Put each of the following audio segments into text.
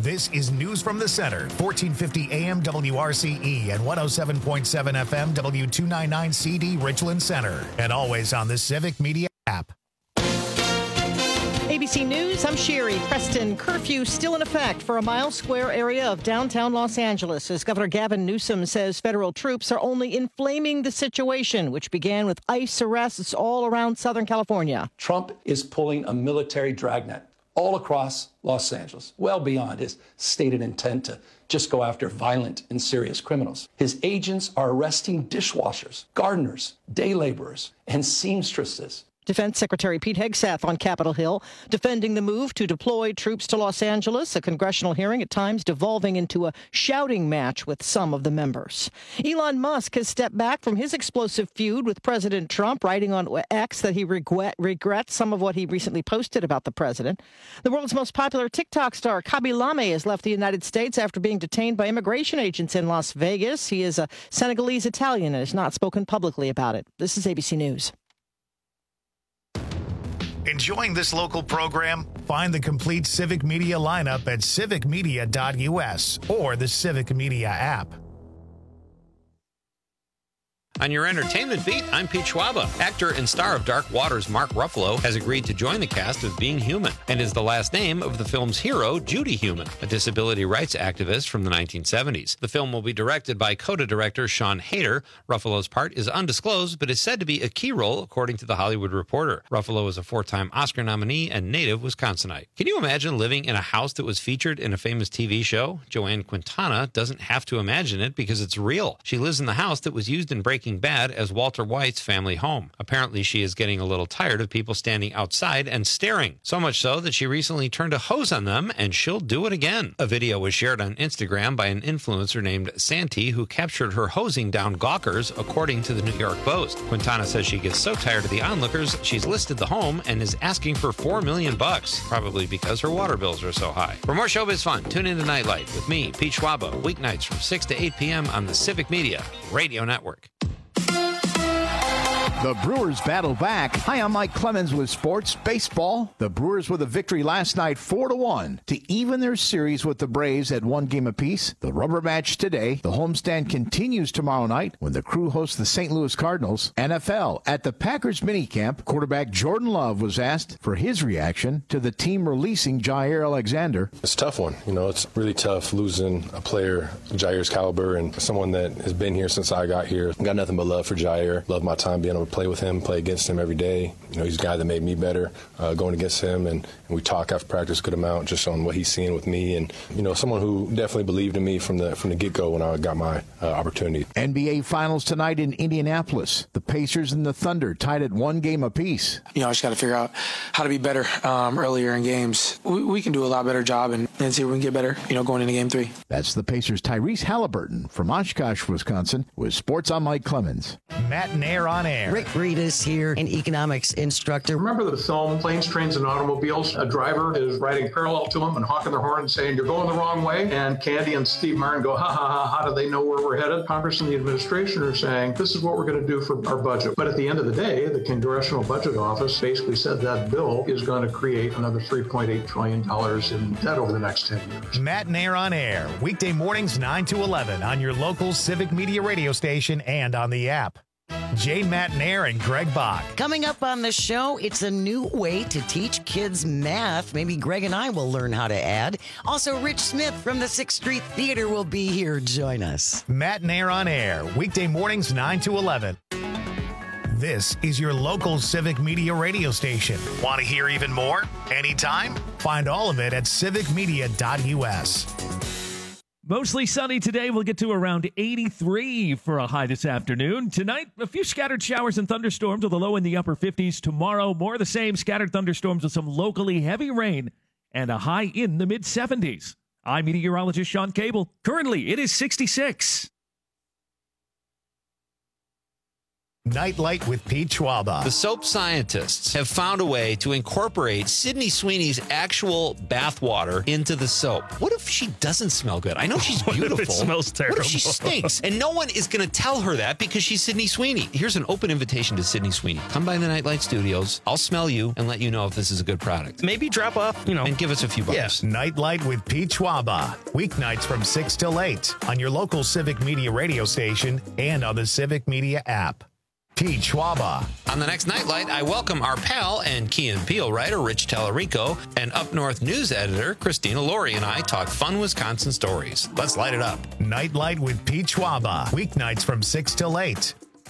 This is News from the Center, 1450 AM WRCE and 107.7 FM W299CD Richland Center, and always on the Civic Media app. ABC News, I'm Sherry. Preston, curfew still in effect for a mile-square area of downtown Los Angeles as Governor Gavin Newsom says federal troops are only inflaming the situation, which began with ICE arrests all around Southern California. Trump is pulling a military dragnet all across Los Angeles, well beyond his stated intent to just go after violent and serious criminals. His agents are arresting dishwashers, gardeners, day laborers, and seamstresses. Defense Secretary Pete Hegseth on Capitol Hill defending the move to deploy troops to Los Angeles, a congressional hearing at times devolving into a shouting match with some of the members. Elon Musk has stepped back from his explosive feud with President Trump, writing on X that he regrets some of what he recently posted about the president. The world's most popular TikTok star, Khaby Lame, has left the United States after being detained by immigration agents in Las Vegas. He is a Senegalese Italian and has not spoken publicly about it. This is ABC News. Enjoying this local program? Find the complete Civic Media lineup at civicmedia.us or the Civic Media app. On your entertainment beat, I'm Pete Schwaba. Actor and star of Dark Waters Mark Ruffalo has agreed to join the cast of Being Human and is the last name of the film's hero, Judy Human, a disability rights activist from the 1970s. The film will be directed by CODA director Sean Hayter. Ruffalo's part is undisclosed, but is said to be a key role, according to The Hollywood Reporter. Ruffalo is a four-time Oscar nominee and native Wisconsinite. Can you imagine living in a house that was featured in a famous TV show? Joanne Quintana doesn't have to imagine it because it's real. She lives in the house that was used in Breaking Bad as Walter White's family home. Apparently, she is getting a little tired of people standing outside and staring. So much so that she recently turned a hose on them, and she'll do it again. A video was shared on Instagram by an influencer named Santi, who captured her hosing down gawkers, according to the New York Post. Quintana says she gets so tired of the onlookers, she's listed the home and is asking for $4 million, probably because her water bills are so high. For more showbiz fun, tune in to Nightlight with me, Pete Schwaba, weeknights from 6 to 8 p.m. on the Civic Media Radio Network. The Brewers battle back. Hi, I'm Mike Clemens with Sports Baseball. The Brewers with a victory last night 4-1 to even their series with the Braves at one game apiece. The rubber match today. The homestand continues tomorrow night when the Crew hosts the St. Louis Cardinals. NFL. At the Packers minicamp, quarterback Jordan Love was asked for his reaction to the team releasing Jair Alexander. It's a tough one. It's really tough losing a player Jair's caliber and someone that has been here since I got here. Got nothing but love for Jair. Love my time being able to play with him, play against him every day. He's a guy that made me better going against him, and we talk after practice a good amount just on what he's seeing with me, and someone who definitely believed in me from the get-go when I got my opportunity. NBA Finals tonight in Indianapolis. The Pacers and the Thunder tied at one game apiece. I just got to figure out how to be better earlier in games. We can do a lot better job and see if we can get better, going into Game 3. That's the Pacers' Tyrese Halliburton from Oshkosh, Wisconsin, with Sports on Mike Clemens. Matt and Air on Air. Rick Breedis here, an economics instructor. Remember the film Planes, Trains, and Automobiles? A driver is riding parallel to him and honking their horn and saying, "You're going the wrong way." And Candy and Steve Martin go, "Ha ha ha, how do they know where we're headed?" Congress and the administration are saying, "This is what we're going to do for our budget." But at the end of the day, the Congressional Budget Office basically said that bill is going to create another $3.8 trillion in debt over the next 10 years. Matt and Air on Air, weekday mornings 9 to 11 on your local Civic Media radio station and on the app. Jane Matnair and Greg Bach. Coming up on the show, it's a new way to teach kids math. Maybe Greg and I will learn how to add. Also, Rich Smith from the 6th Street Theater will be here. Join us. Matnair on Air, weekday mornings 9 to 11. This is your local Civic Media radio station. Want to hear even more? Anytime? Find all of it at civicmedia.us. Mostly sunny today. We'll get to around 83 for a high this afternoon. Tonight, a few scattered showers and thunderstorms with a low in the upper 50s. Tomorrow, more of the same, scattered thunderstorms with some locally heavy rain and a high in the mid-70s. I'm meteorologist Sean Cable. Currently, it is 66. Nightlight with Pete Schwaba. The soap scientists have found a way to incorporate Sydney Sweeney's actual bath water into the soap. What if she doesn't smell good? I know she's beautiful. It smells terrible. What if she stinks? And no one is going to tell her that because she's Sydney Sweeney. Here's an open invitation to Sydney Sweeney. Come by the Nightlight Studios. I'll smell you and let you know if this is a good product. Maybe drop off, and give us a few bucks. Yes. Nightlight with Pete Schwaba. Weeknights from 6 till 8 on your local Civic Media radio station and on the Civic Media app. Pete Schwaba. On the next Nightlight, I welcome our pal and Key and Peele writer, Rich Tallarico, and Up North news editor, Christina Laurie, and I talk fun Wisconsin stories. Let's light it up. Nightlight with Pete Schwaba. Weeknights from 6 till 8.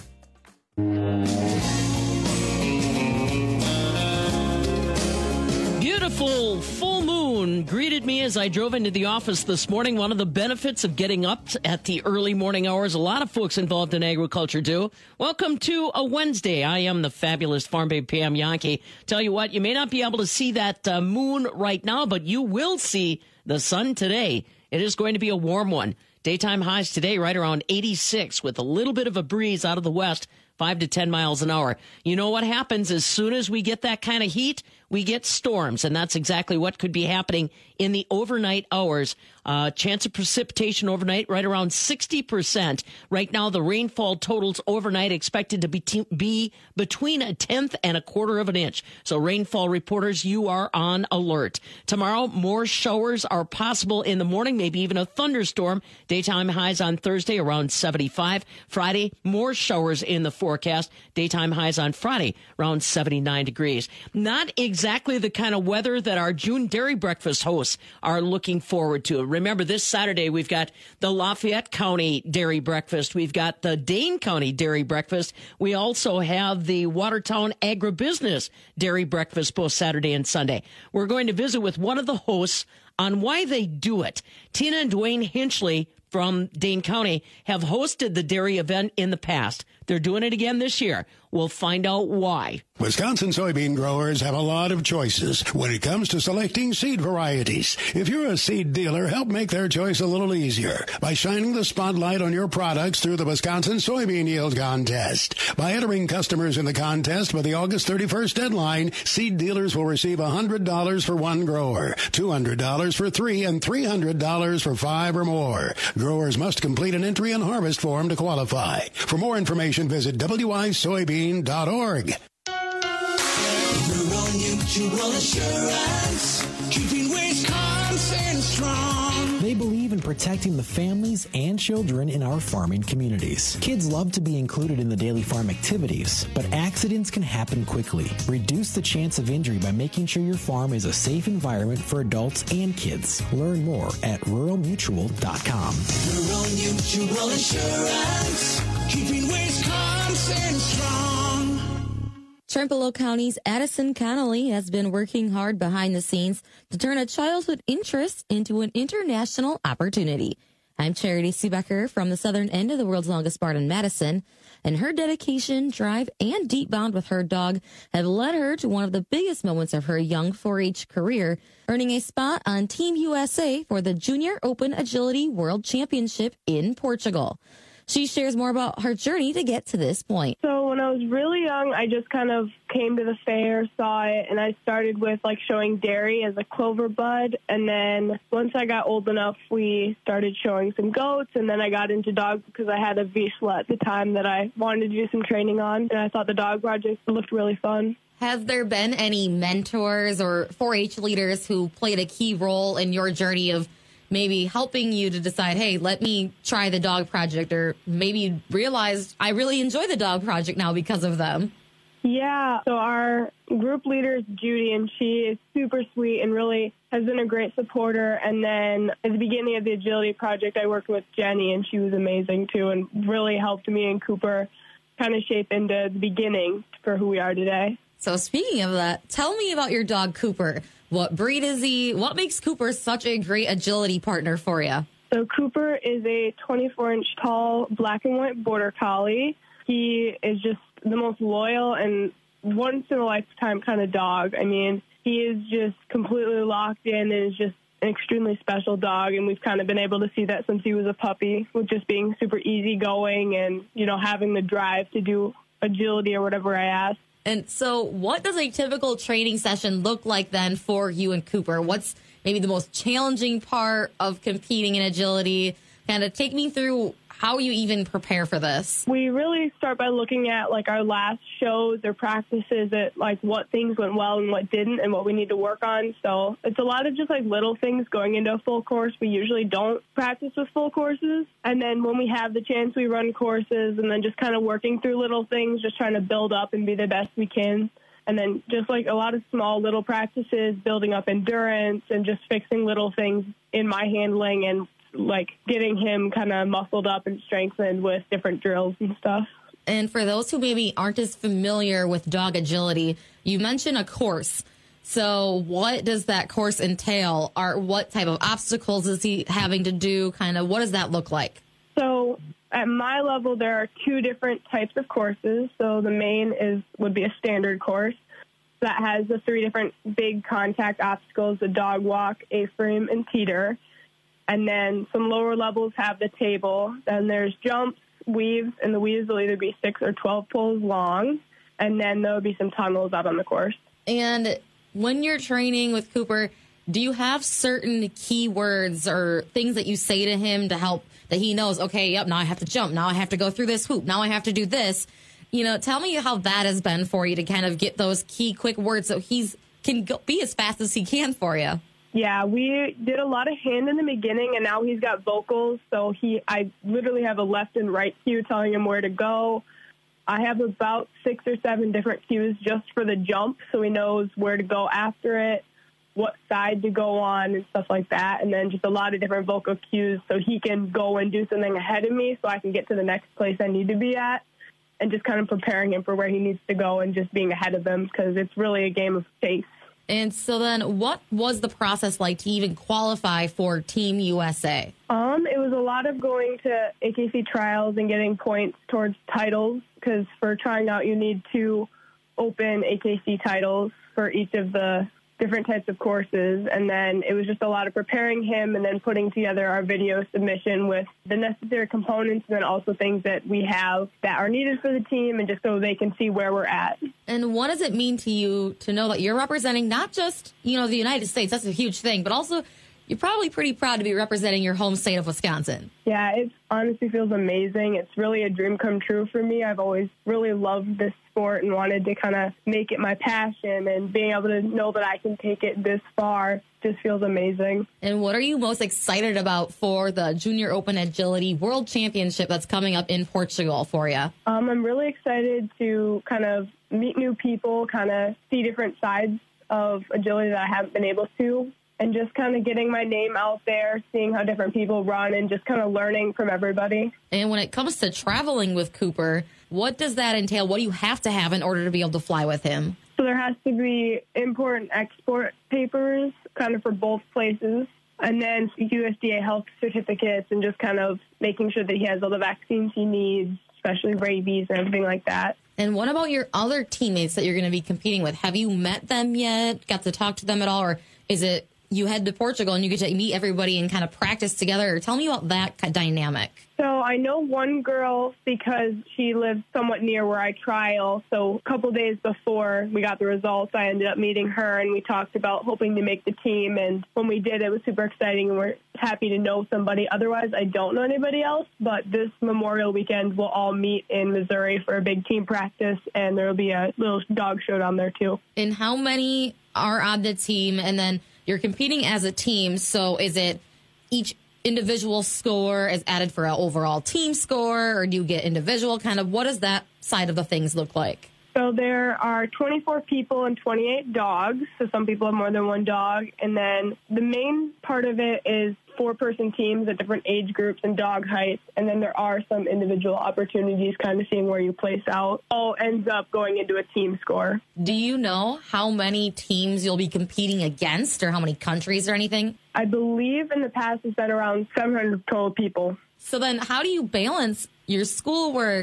Beautiful full moon greeted me as I drove into the office this morning. One of the benefits of getting up at the early morning hours, a lot of folks involved in agriculture do. Welcome to a Wednesday. I am the fabulous Farm Babe Pam Yankee. Tell you what, you may not be able to see that moon right now, but you will see the sun today. It is going to be a warm one. Daytime highs today right around 86 with a little bit of a breeze out of the west, 5 to 10 miles an hour. You know what happens as soon as we get that kind of heat? We get storms, and that's exactly what could be happening in the overnight hours. Chance of precipitation overnight right around 60%. Right now, the rainfall totals overnight expected to be between 1/10 and 1/4 of an inch. So rainfall reporters, you are on alert. Tomorrow, more showers are possible in the morning, maybe even a thunderstorm. Daytime highs on Thursday around 75. Friday, more showers in the forecast. Daytime highs on Friday around 79 degrees. Not exactly the kind of weather that our June Dairy Breakfast hosts are looking forward to. Remember, this Saturday, we've got the Lafayette County Dairy Breakfast. We've got the Dane County Dairy Breakfast. We also have the Watertown Agribusiness Dairy Breakfast both Saturday and Sunday. We're going to visit with one of the hosts on why they do it. Tina and Dwayne Hinchley from Dane County have hosted the dairy event in the past. They're doing it again this year. We'll find out why. Wisconsin soybean growers have a lot of choices when it comes to selecting seed varieties. If you're a seed dealer, help make their choice a little easier by shining the spotlight on your products through the Wisconsin Soybean Yield Contest. By entering customers in the contest by the August 31st deadline, seed dealers will receive $100 for one grower, $200 for 3, and $300 for 5 or more. Growers must complete an entry and harvest form to qualify. For more information, visit wisoybean.org. Rural Mutual Assurance, keeping Wisconsin strong. They believe in protecting the families and children in our farming communities. Kids love to be included in the daily farm activities, but accidents can happen quickly. Reduce the chance of injury by making sure your farm is a safe environment for adults and kids. Learn more at ruralmutual.com. Rural Mutual Assurance, keeping Wisconsin strong. Trempealeau County's Addison Connolly has been working hard behind the scenes to turn a childhood interest into an international opportunity. I'm Charity Seebecker from the southern end of the world's longest barn in Madison, and her dedication, drive, and deep bond with her dog have led her to one of the biggest moments of her young 4-H career, earning a spot on Team USA for the Junior Open Agility World Championship in Portugal. She shares more about her journey to get to this point. So when I was really young, I just kind of came to the fair, saw it, and I started with showing dairy as a clover bud. And then once I got old enough, we started showing some goats. And then I got into dogs because I had a Vizsla at the time that I wanted to do some training on. And I thought the dog project looked really fun. Has there been any mentors or 4-H leaders who played a key role in your journey of maybe helping you to decide, hey, let me try the dog project, or maybe you realized I really enjoy the dog project now because of them? Yeah. So our group leader is Judy, and she is super sweet and really has been a great supporter. And then at the beginning of the agility project, I worked with Jenny, and she was amazing too, and really helped me and Cooper kind of shape into the beginning for who we are today. So speaking of that, tell me about your dog, Cooper. What breed is he? What makes Cooper such a great agility partner for you? So Cooper is a 24-inch tall black and white border collie. He is just the most loyal and once-in-a-lifetime kind of dog. I mean, he is just completely locked in and is just an extremely special dog, and we've kind of been able to see that since he was a puppy, with just being super easygoing and, having the drive to do agility or whatever I ask. And so what does a typical training session look like then for you and Cooper? What's maybe the most challenging part of competing in agility? Kind of take me through how you even prepare for this. We really start by looking at like our last shows or practices at like what things went well and what didn't and what we need to work on. So it's a lot of just like little things going into a full course. We usually don't practice with full courses. And then when we have the chance, we run courses and then just kind of working through little things, just trying to build up and be the best we can. And then just like a lot of small little practices, building up endurance and just fixing little things in my handling and like getting him kind of muscled up and strengthened with different drills and stuff. And for those who maybe aren't as familiar with dog agility, you mentioned a course. So what does that course entail? What type of obstacles is he having to do? Kind of what does that look like? So at my level, there are 2 different types of courses. So the main would be a standard course that has the 3 different big contact obstacles, the dog walk, A-frame, and teeter. And then some lower levels have the table. Then there's jumps, weaves, and the weaves will either be 6 or 12 poles long. And then there'll be some tunnels out on the course. And when you're training with Cooper, do you have certain keywords or things that you say to him to help that he knows, okay, yep, now I have to jump. Now I have to go through this hoop. Now I have to do this. You know, tell me how that has been for you to kind of get those key quick words so can be as fast as he can for you. Yeah, we did a lot of hand in the beginning, and now he's got vocals. So I literally have a left and right cue telling him where to go. I have about 6 or 7 different cues just for the jump, so he knows where to go after it, what side to go on, and stuff like that. And then just a lot of different vocal cues so he can go and do something ahead of me so I can get to the next place I need to be at. And just kind of preparing him for where he needs to go and just being ahead of him because it's really a game of pace. And so then what was the process like to even qualify for Team USA? It was a lot of going to AKC trials and getting points towards titles because for trying out, you need 2 open AKC titles for each of the different types of courses. And then it was just a lot of preparing him and then putting together our video submission with the necessary components and then also things that we have that are needed for the team and just so they can see where we're at. And what does it mean to you to know that you're representing not just, the United States, that's a huge thing, but also you're probably pretty proud to be representing your home state of Wisconsin. Yeah, it honestly feels amazing. It's really a dream come true for me. I've always really loved this sport and wanted to kind of make it my passion, and being able to know that I can take it this far just feels amazing. And what are you most excited about for the Junior Open Agility World Championship that's coming up in Portugal for you? I'm really excited to kind of meet new people, kind of see different sides of agility that I haven't been able to. And just kind of getting my name out there, seeing how different people run, and just kind of learning from everybody. And when it comes to traveling with Cooper, what does that entail? What do you have to have in order to be able to fly with him? So there has to be import and export papers kind of for both places. And then USDA health certificates and just kind of making sure that he has all the vaccines he needs, especially rabies and everything like that. And what about your other teammates that you're going to be competing with? Have you met them yet? Got to talk to them at all? Or is it you head to Portugal and you get to meet everybody and kind of practice together? Tell me about that dynamic. So I know one girl because she lives somewhat near where I trial. So a couple days before we got the results, I ended up meeting her and we talked about hoping to make the team. And when we did, it was super exciting and we're happy to know somebody. Otherwise, I don't know anybody else. But this Memorial weekend, we'll all meet in Missouri for a big team practice, and there will be a little dog showdown there too. And how many are on the team? And then you're competing as a team, so is it each individual score is added for an overall team score, or do you get individual? Kind of what does that side of the things look like? So there are 24 people and 28 dogs, so some people have more than one dog. And then the main part of it is 4-person teams at different age groups and dog heights. And then there are some individual opportunities, kind of seeing where you place out. All ends up going into a team score. Do you know how many teams you'll be competing against or how many countries or anything? I believe in the past it's been around 700 total people. So then how do you balance your schoolwork,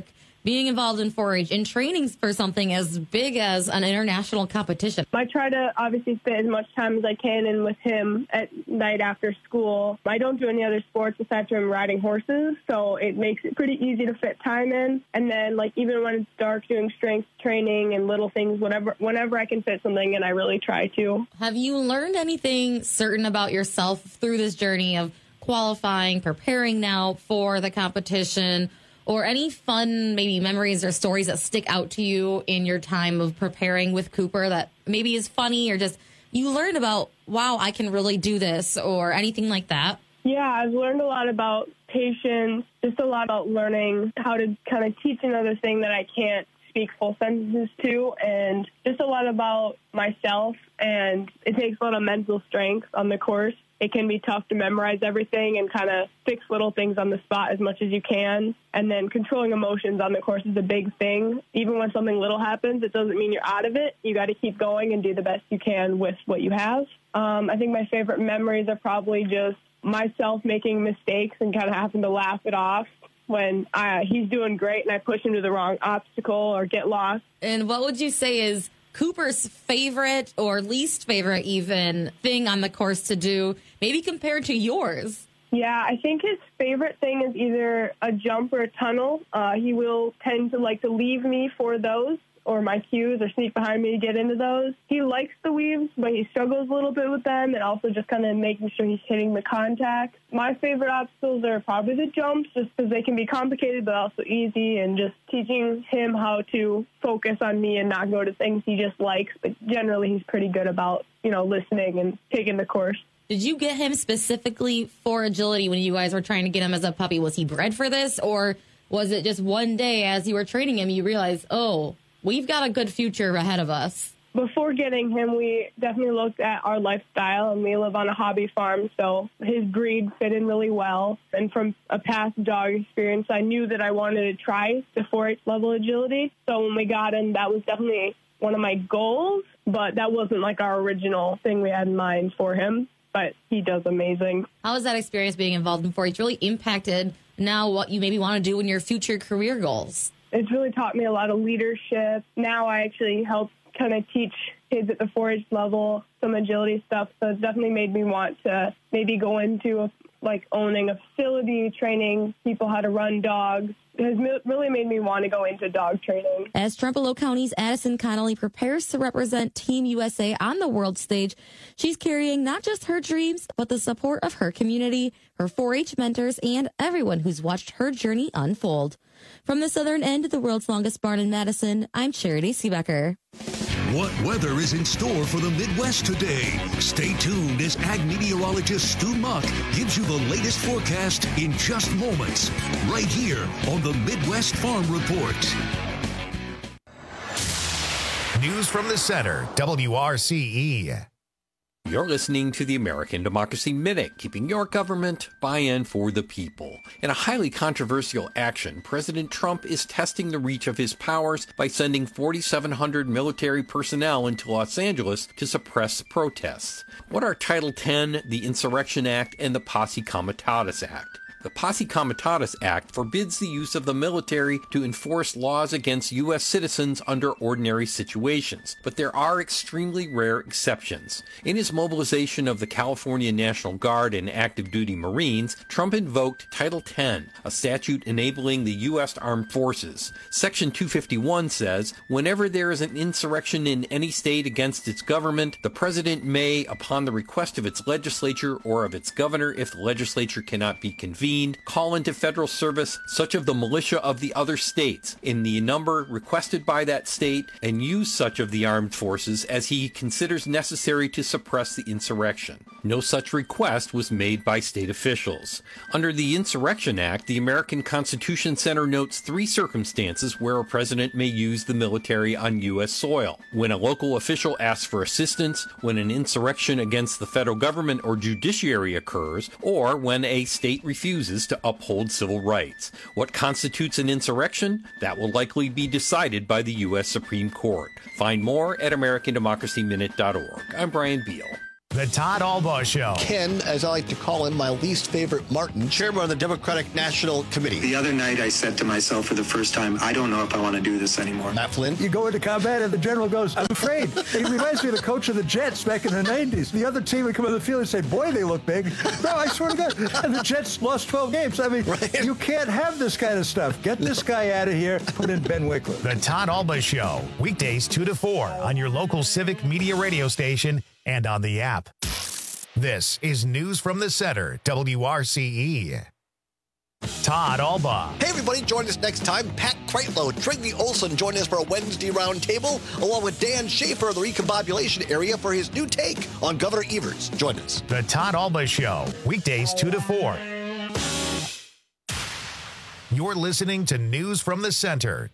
being involved in 4-H and training for something as big as an international competition? I try to obviously fit as much time as I can in with him at night after school. I don't do any other sports aside from riding horses, so it makes it pretty easy to fit time in. And then, like, even when it's dark, doing strength training and little things, whenever I can fit something in, I really try to. Have you learned anything certain about yourself through this journey of qualifying, preparing now for the competition, or any fun maybe memories or stories that stick out to you in your time of preparing with Cooper that maybe is funny or just you learn about, wow, I can really do this, or anything like that? Yeah, I've learned a lot about patience, just a lot about learning how to kind of teach another thing that I can't speak full sentences to, and just a lot about myself. And it takes a lot of mental strength on the course. It can be tough to memorize everything and kind of fix little things on the spot as much as you can. And then controlling emotions on the course is a big thing. Even when something little happens, it doesn't mean you're out of it. You got to keep going and do the best you can with what you have. I think my favorite memories are probably just myself making mistakes and kind of having to laugh it off when he's doing great and I push him to the wrong obstacle or get lost. And what would you say is Cooper's favorite or least favorite even thing on the course to do, maybe compared to yours? Yeah, I think his favorite thing is either a jump or a tunnel. He will tend to like to leave me for those, or my cues, or sneak behind me to get into those. He likes the weaves, but he struggles a little bit with them, and also just kind of making sure he's hitting the contact. My favorite obstacles are probably the jumps, just because they can be complicated but also easy, and just teaching him how to focus on me and not go to things he just likes. But generally, he's pretty good about, listening and taking the course. Did you get him specifically for agility when you guys were trying to get him as a puppy? Was he bred for this, or was it just one day as you were training him, you realized, oh, we've got a good future ahead of us? Before getting him, we definitely looked at our lifestyle, and we live on a hobby farm, so his breed fit in really well. And from a past dog experience, I knew that I wanted to try the 4-H level agility. So when we got him, that was definitely one of my goals, but that wasn't like our original thing we had in mind for him. But he does amazing. How has that experience being involved in 4-H really impacted now what you maybe want to do in your future career goals? It's really taught me a lot of leadership. Now I actually help kind of teach kids at the 4-H level some agility stuff. So it's definitely made me want to maybe go into owning a facility, training people how to run dogs. It has really made me want to go into dog training. As Trumbull County's Addison Connolly prepares to represent Team USA on the world stage, she's carrying not just her dreams, but the support of her community, her 4-H mentors, and everyone who's watched her journey unfold. From the southern end of the world's longest barn in Madison, I'm Charity Seebecker. What weather is in store for the Midwest today? Stay tuned as ag meteorologist Stu Muck gives you the latest forecast in just moments, right here on the Midwest Farm Report. News from the center, WRCE. You're listening to the American Democracy Minute, keeping your government buy-in for the people. In a highly controversial action, President Trump is testing the reach of his powers by sending 4,700 military personnel into Los Angeles to suppress protests. What are Title 10, the Insurrection Act, and the Posse Comitatus Act? The Posse Comitatus Act forbids the use of the military to enforce laws against U.S. citizens under ordinary situations, but there are extremely rare exceptions. In his mobilization of the California National Guard and active duty Marines, Trump invoked Title 10, a statute enabling the U.S. Armed Forces. Section 251 says, whenever there is an insurrection in any state against its government, the president may, upon the request of its legislature or of its governor if the legislature cannot be convened, call into federal service such of the militia of the other states in the number requested by that state and use such of the armed forces as he considers necessary to suppress the insurrection. No such request was made by state officials. Under the Insurrection Act, the American Constitution Center notes 3 circumstances where a president may use the military on U.S. soil: when a local official asks for assistance, when an insurrection against the federal government or judiciary occurs, or when a state refuses to uphold civil rights. What constitutes an insurrection? That will likely be decided by the U.S. Supreme Court. Find more at AmericanDemocracyMinute.org. I'm Brian Beal. The Todd Albaugh Show. Ken, as I like to call him, my least favorite Martin, chairman of the Democratic National Committee. The other night I said to myself for the first time, I don't know if I want to do this anymore. Matt Flynn. You go into combat and the general goes, I'm afraid. He reminds me of the coach of the Jets back in the 90s. The other team would come on the field and say, boy, they look big. No, I swear to God. And the Jets lost 12 games. I mean, right. You can't have this kind of stuff. Get this guy out of here. Put in Ben Wickler. The Todd Albaugh Show. Weekdays 2 to 4 on your local Civic Media radio station and on the app. This is News from the Center, WRCE. Todd Albaugh. Hey, everybody, join us next time. Pat Kreitlow, Trygve Olson join us for a Wednesday roundtable, along with Dan Schaefer of the Recombobulation Area for his new take on Governor Evers. Join us. The Todd Albaugh Show, weekdays 2 to 4. You're listening to News from the Center,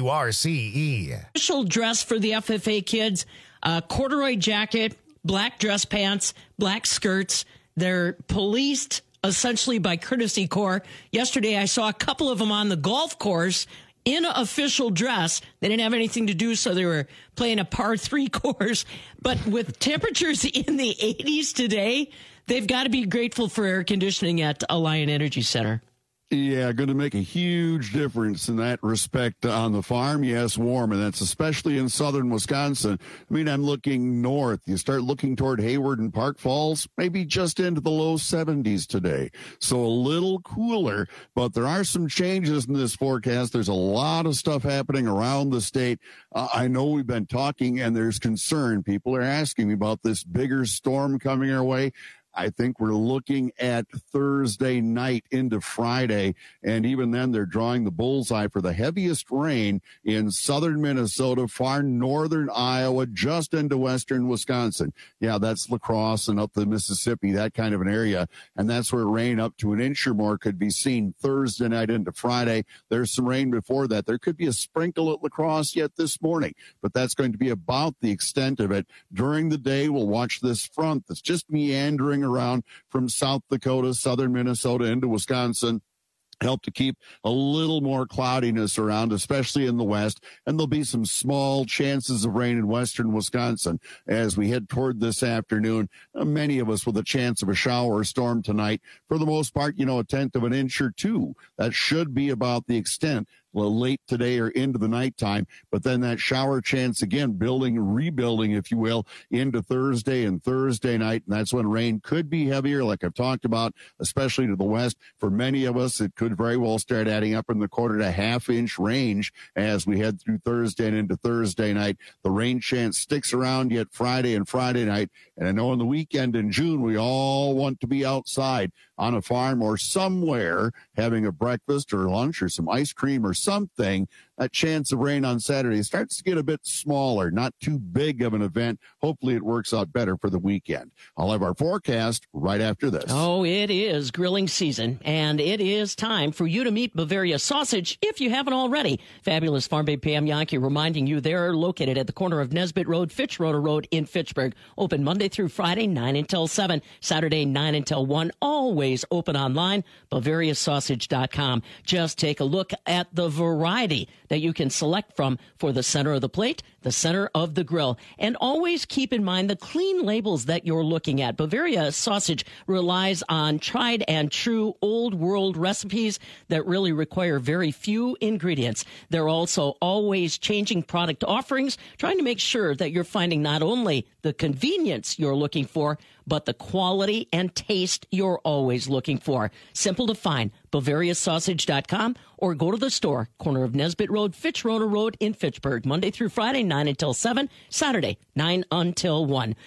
WRCE. Official dress for the FFA kids, corduroy jacket, black dress pants, black skirts. They're policed essentially by Courtesy Corps. Yesterday, I saw a couple of them on the golf course in official dress. They didn't have anything to do, so they were playing a par 3 course. But with temperatures in the 80s today, they've got to be grateful for air conditioning at Alliant Energy Center. Yeah, going to make a huge difference in that respect on the farm. Yes, warm, and that's especially in southern Wisconsin. I mean, I'm looking north. You start looking toward Hayward and Park Falls, maybe just into the low 70s today. So a little cooler, but there are some changes in this forecast. There's a lot of stuff happening around the state. I know we've been talking, and there's concern. People are asking me about this bigger storm coming our way. I think we're looking at Thursday night into Friday, and even then they're drawing the bullseye for the heaviest rain in southern Minnesota, far northern Iowa, just into western Wisconsin. Yeah, that's La Crosse and up the Mississippi, that kind of an area, and that's where rain up to an inch or more could be seen Thursday night into Friday. There's some rain before that. There could be a sprinkle at La Crosse yet this morning, but that's going to be about the extent of it. During the day, we'll watch this front that's just meandering around from South Dakota, southern Minnesota into Wisconsin. Help to keep a little more cloudiness around, especially in the west. And there'll be some small chances of rain in western Wisconsin as we head toward this afternoon. Many of us with a chance of a shower or storm tonight. For the most part, a tenth of an inch or two. That should be about the extent. Late today or into the nighttime, but then that shower chance again, rebuilding, if you will, into Thursday and Thursday night. And that's when rain could be heavier, like I've talked about, especially to the west. For many of us, it could very well start adding up in the quarter to half-inch range as we head through Thursday and into Thursday night. The rain chance sticks around yet Friday and Friday night. And I know on the weekend in June, we all want to be outside on a farm or somewhere having a breakfast or lunch or some ice cream or something. That chance of rain on Saturday starts to get a bit smaller, not too big of an event. Hopefully it works out better for the weekend. I'll have our forecast right after this. Oh, it is grilling season, and it is time for you to meet Bavaria Sausage if you haven't already. Fabulous Farm Babe Pam Yankee reminding you they're located at the corner of Nesbitt Road, Fitzroy Road in Fitchburg. Open Monday through Friday, 9 until 7. Saturday, 9 until 1. Always open online, BavariaSausage.com. Just take a look at the variety that you can select from for the center of the plate, the center of the grill. And always keep in mind the clean labels that you're looking at. Bavaria Sausage relies on tried and true old world recipes that really require very few ingredients. They're also always changing product offerings, trying to make sure that you're finding not only the convenience you're looking for, but the quality and taste you're always looking for. Simple to find, BavariaSausage.com, or go to the store, corner of Nesbitt Road, Fitzroy Road in Fitchburg, Monday through Friday, 9 until 7, Saturday, 9 until 1.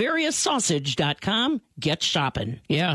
BavariaSausage.com, get shopping. Yeah,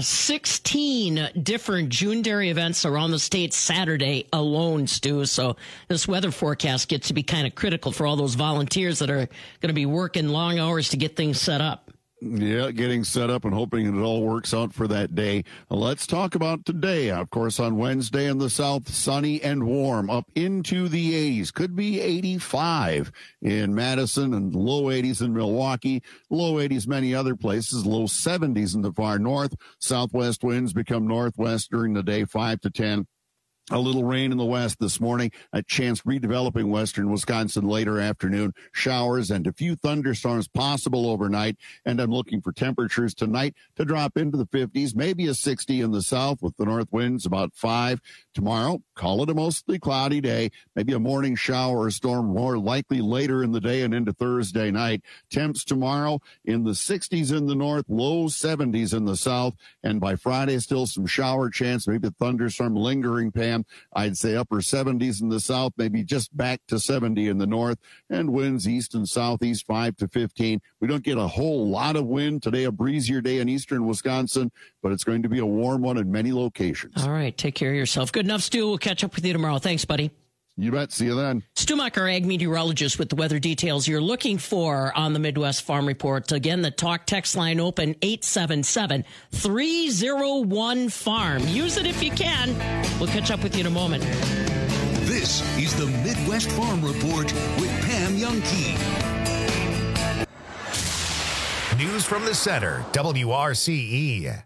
16 different June Dairy events around the state Saturday alone, Stu. So this weather forecast gets to be kind of critical for all those volunteers that are going to be working long hours to get things set up. Yeah, getting set up and hoping it all works out for that day. Let's talk about today. Of course, on Wednesday in the south, sunny and warm, up into the 80s. Could be 85 in Madison and low 80s in Milwaukee. Low 80s many other places. Low 70s in the far north. Southwest winds become northwest during the day, 5 to 10. A little rain in the west this morning, a chance redeveloping western Wisconsin later afternoon. Showers and a few thunderstorms possible overnight. And I'm looking for temperatures tonight to drop into the 50s, maybe a 60 in the south with the north winds about 5. Tomorrow, call it a mostly cloudy day, maybe a morning shower or storm more likely later in the day and into Thursday night. Temps tomorrow in the 60s in the north, low 70s in the south. And by Friday, still some shower chance, maybe a thunderstorm lingering, Pam. I'd say upper 70s in the south, maybe just back to 70 in the north, and winds east and southeast 5 to 15. We don't get a whole lot of wind today, a breezier day in eastern Wisconsin, but it's going to be a warm one in many locations. All right, take care of yourself. Good enough, Stu. We'll catch up with you tomorrow. Thanks, buddy. You bet. See you then. Stu Muck, our ag meteorologist, with the weather details you're looking for on the Midwest Farm Report. Again, the talk text line open 877-301-FARM. Use it if you can. We'll catch up with you in a moment. This is the Midwest Farm Report with Pam Youngkey. News from the center, WRCE.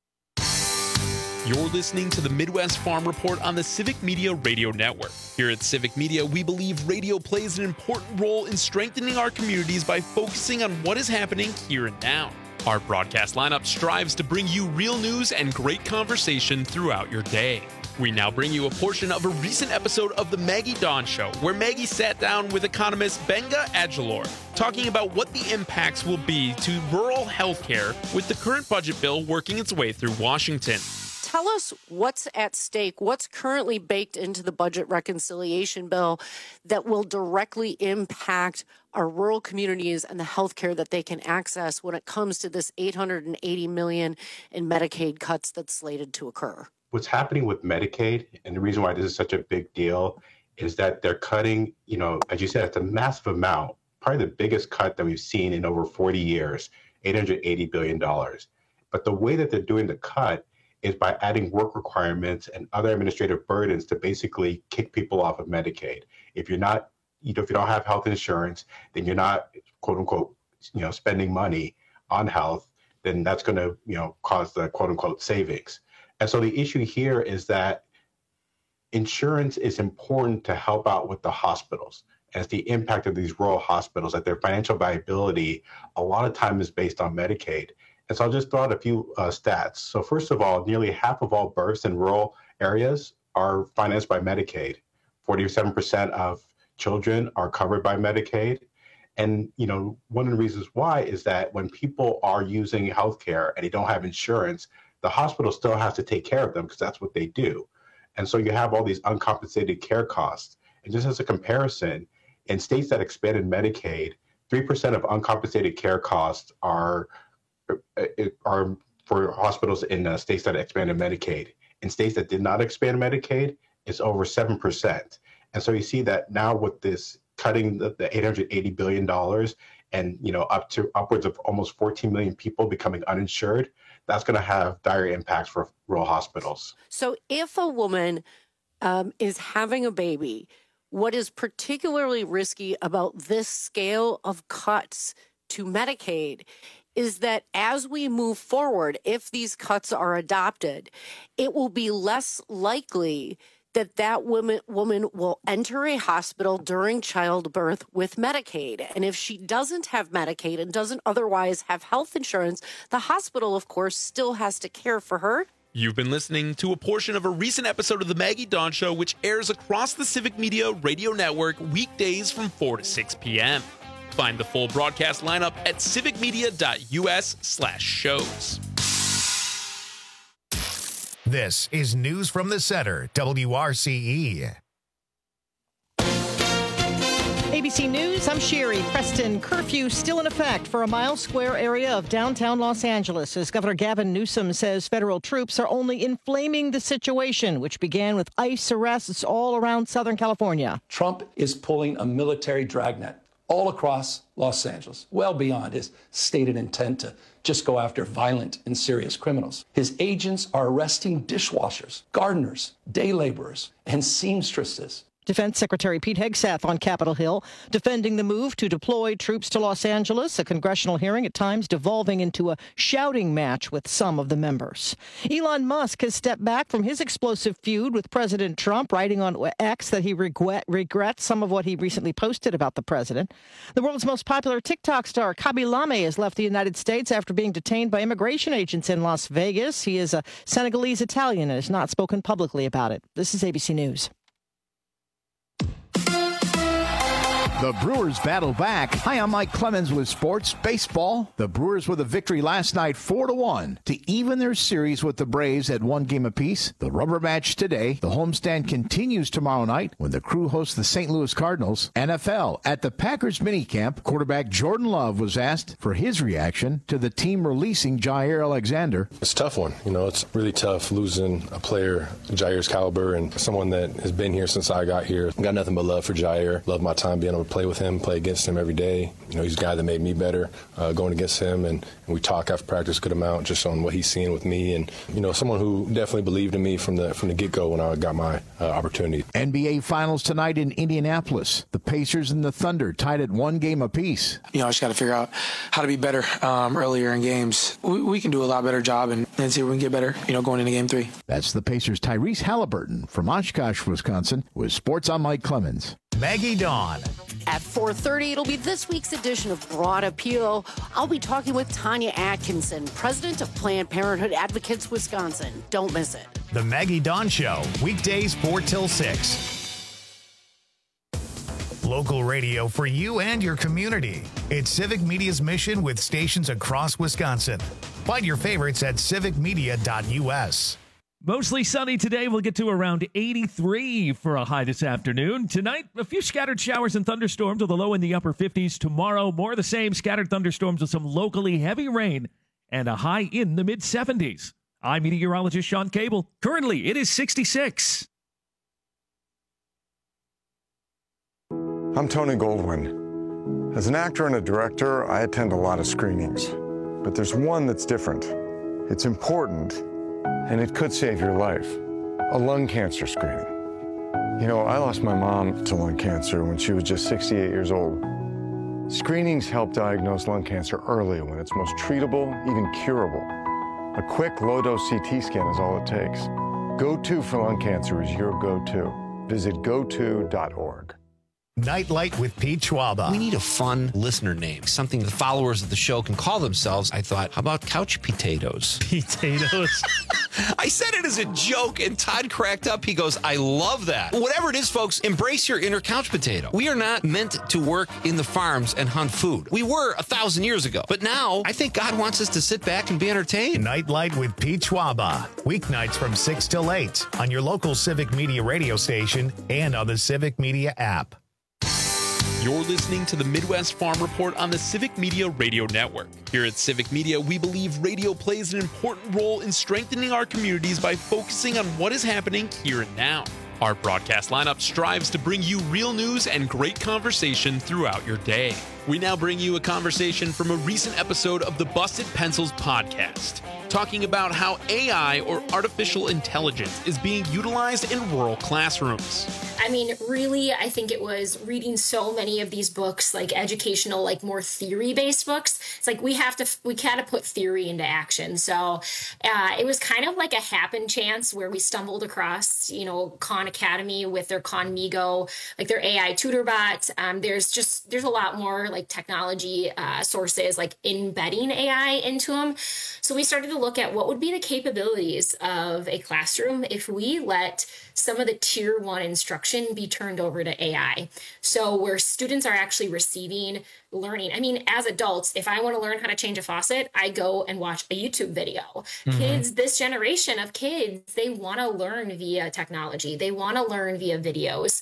You're listening to the Midwest Farm Report on the Civic Media Radio Network. Here at Civic Media, we believe radio plays an important role in strengthening our communities by focusing on what is happening here and now. Our broadcast lineup strives to bring you real news and great conversation throughout your day. We now bring you a portion of a recent episode of The Maggie Dawn Show, where Maggie sat down with economist Benga Ajalor, talking about what the impacts will be to rural health care with the current budget bill working its way through Washington. Tell us what's at stake, what's currently baked into the budget reconciliation bill that will directly impact our rural communities and the health care that they can access when it comes to this $880 million in Medicaid cuts that's slated to occur. What's happening with Medicaid, and the reason why this is such a big deal, is that they're cutting, as you said, it's a massive amount, probably the biggest cut that we've seen in over 40 years, $880 billion. But the way that they're doing the cut is by adding work requirements and other administrative burdens to basically kick people off of Medicaid. If you're not, if you don't have health insurance, then you're not, quote unquote, spending money on health, then that's going to, cause the quote unquote savings. And so the issue here is that insurance is important to help out with the hospitals. As the impact of these rural hospitals, that their financial viability a lot of time is based on Medicaid. And so I'll just throw out a few stats. So first of all, nearly half of all births in rural areas are financed by Medicaid. 47% of children are covered by Medicaid. And, one of the reasons why is that when people are using healthcare and they don't have insurance, the hospital still has to take care of them because that's what they do. And so you have all these uncompensated care costs. And just as a comparison, in states that expanded Medicaid, 3% of uncompensated care costs are for hospitals in states that expanded Medicaid. In states that did not expand Medicaid, it's over 7%. And so you see that now with this cutting the $880 billion and upwards of almost 14 million people becoming uninsured, that's going to have dire impacts for rural hospitals. So if a woman is having a baby, what is particularly risky about this scale of cuts to Medicaid is that as we move forward, if these cuts are adopted, it will be less likely that woman will enter a hospital during childbirth with Medicaid. And if she doesn't have Medicaid and doesn't otherwise have health insurance, the hospital, of course, still has to care for her. You've been listening to a portion of a recent episode of The Maggie Dawn Show, which airs across the Civic Media Radio Network weekdays from 4 to 6 p.m. Find the full broadcast lineup at civicmedia.us/shows. This is News from the Center, WRCE. ABC News, I'm Sherry. Preston, curfew still in effect for a mile-square area of downtown Los Angeles as Governor Gavin Newsom says federal troops are only inflaming the situation, which began with ICE arrests all around Southern California. Trump is pulling a military dragnet all across Los Angeles, well beyond his stated intent to just go after violent and serious criminals. His agents are arresting dishwashers, gardeners, day laborers, and seamstresses. Defense Secretary Pete Hegseth on Capitol Hill, defending the move to deploy troops to Los Angeles, a congressional hearing at times devolving into a shouting match with some of the members. Elon Musk has stepped back from his explosive feud with President Trump, writing on X that he regrets some of what he recently posted about the president. The world's most popular TikTok star, Khaby Lame, has left the United States after being detained by immigration agents in Las Vegas. He is a Senegalese Italian and has not spoken publicly about it. This is ABC News. The Brewers battle back. Hi, I'm Mike Clemens with Sports Baseball. The Brewers with a victory last night 4-1 to even their series with the Braves at 1 game apiece. The rubber match today. The homestand continues tomorrow night when the Crew hosts the St. Louis Cardinals. NFL at the Packers minicamp, quarterback Jordan Love was asked for his reaction to the team releasing Jair Alexander. It's a tough one. It's really tough losing a player Jair's caliber and someone that has been here since I got here. Got nothing but love for Jair. Love my time being able to play with him, play against him every day. He's a guy that made me better going against him, and we talk after practice a good amount just on what he's seeing with me, and someone who definitely believed in me from the get-go when I got my opportunity. NBA Finals tonight in Indianapolis. The Pacers and the Thunder tied at 1 game apiece. I just got to figure out how to be better earlier in games. We can do a lot better job and see if we can get better, going into Game 3. That's the Pacers' Tyrese Halliburton from Oshkosh, Wisconsin, with Sports on Mike Clemens. Maggie Dawn. At 4:30, it'll be this week's edition of Broad Appeal. I'll be talking with Tanya Atkinson, president of Planned Parenthood Advocates Wisconsin. Don't miss it. The Maggie Dawn Show, weekdays 4 till 6. Local radio for you and your community. It's Civic Media's mission with stations across Wisconsin. Find your favorites at civicmedia.us. Mostly sunny today. We'll get to around 83 for a high this afternoon. Tonight, a few scattered showers and thunderstorms with a low in the upper 50s. Tomorrow, more of the same, scattered thunderstorms with some locally heavy rain and a high in the mid-70s. I'm meteorologist Sean Cable. Currently, it is 66. I'm Tony Goldwyn. As an actor and a director, I attend a lot of screenings. But there's one that's different. It's important. And it could save your life. A lung cancer screening. I lost my mom to lung cancer when she was just 68 years old. Screenings help diagnose lung cancer early when it's most treatable, even curable. A quick, low-dose CT scan is all it takes. Go-To for lung cancer is your go-to. Visit goto.org. Nightlight with Pete Schwaba. We need a fun listener name, something the followers of the show can call themselves. I thought, how about couch potatoes? Potatoes. I said it as a joke, and Todd cracked up. He goes, I love that. Whatever it is, folks, embrace your inner couch potato. We are not meant to work in the farms and hunt food. We were 1,000 years ago. But now, I think God wants us to sit back and be entertained. Nightlight with Pete Schwaba. Weeknights from 6 till 8 on your local Civic Media radio station and on the Civic Media app. You're listening to the Midwest Farm Report on the Civic Media Radio Network. Here at Civic Media, we believe radio plays an important role in strengthening our communities by focusing on what is happening here and now. Our broadcast lineup strives to bring you real news and great conversation throughout your day. We now bring you a conversation from a recent episode of the Busted Pencils podcast, talking about how AI, or artificial intelligence, is being utilized in rural classrooms. I mean, really, I think it was reading so many of these books, like educational, like more theory-based books. It's like we kind of put theory into action. So it was kind of like a happen chance where we stumbled across, Khan Academy with their Khanmigo, like their AI tutor bot. There's a lot more like technology sources like embedding AI into them. So we started to look at what would be the capabilities of a classroom if we let some of the tier 1 instruction be turned over to AI. So where students are actually receiving learning. I mean, as adults, if I want to learn how to change a faucet, I go and watch a YouTube video. Mm-hmm. Kids, this generation of kids, they want to learn via technology. They want to learn via videos.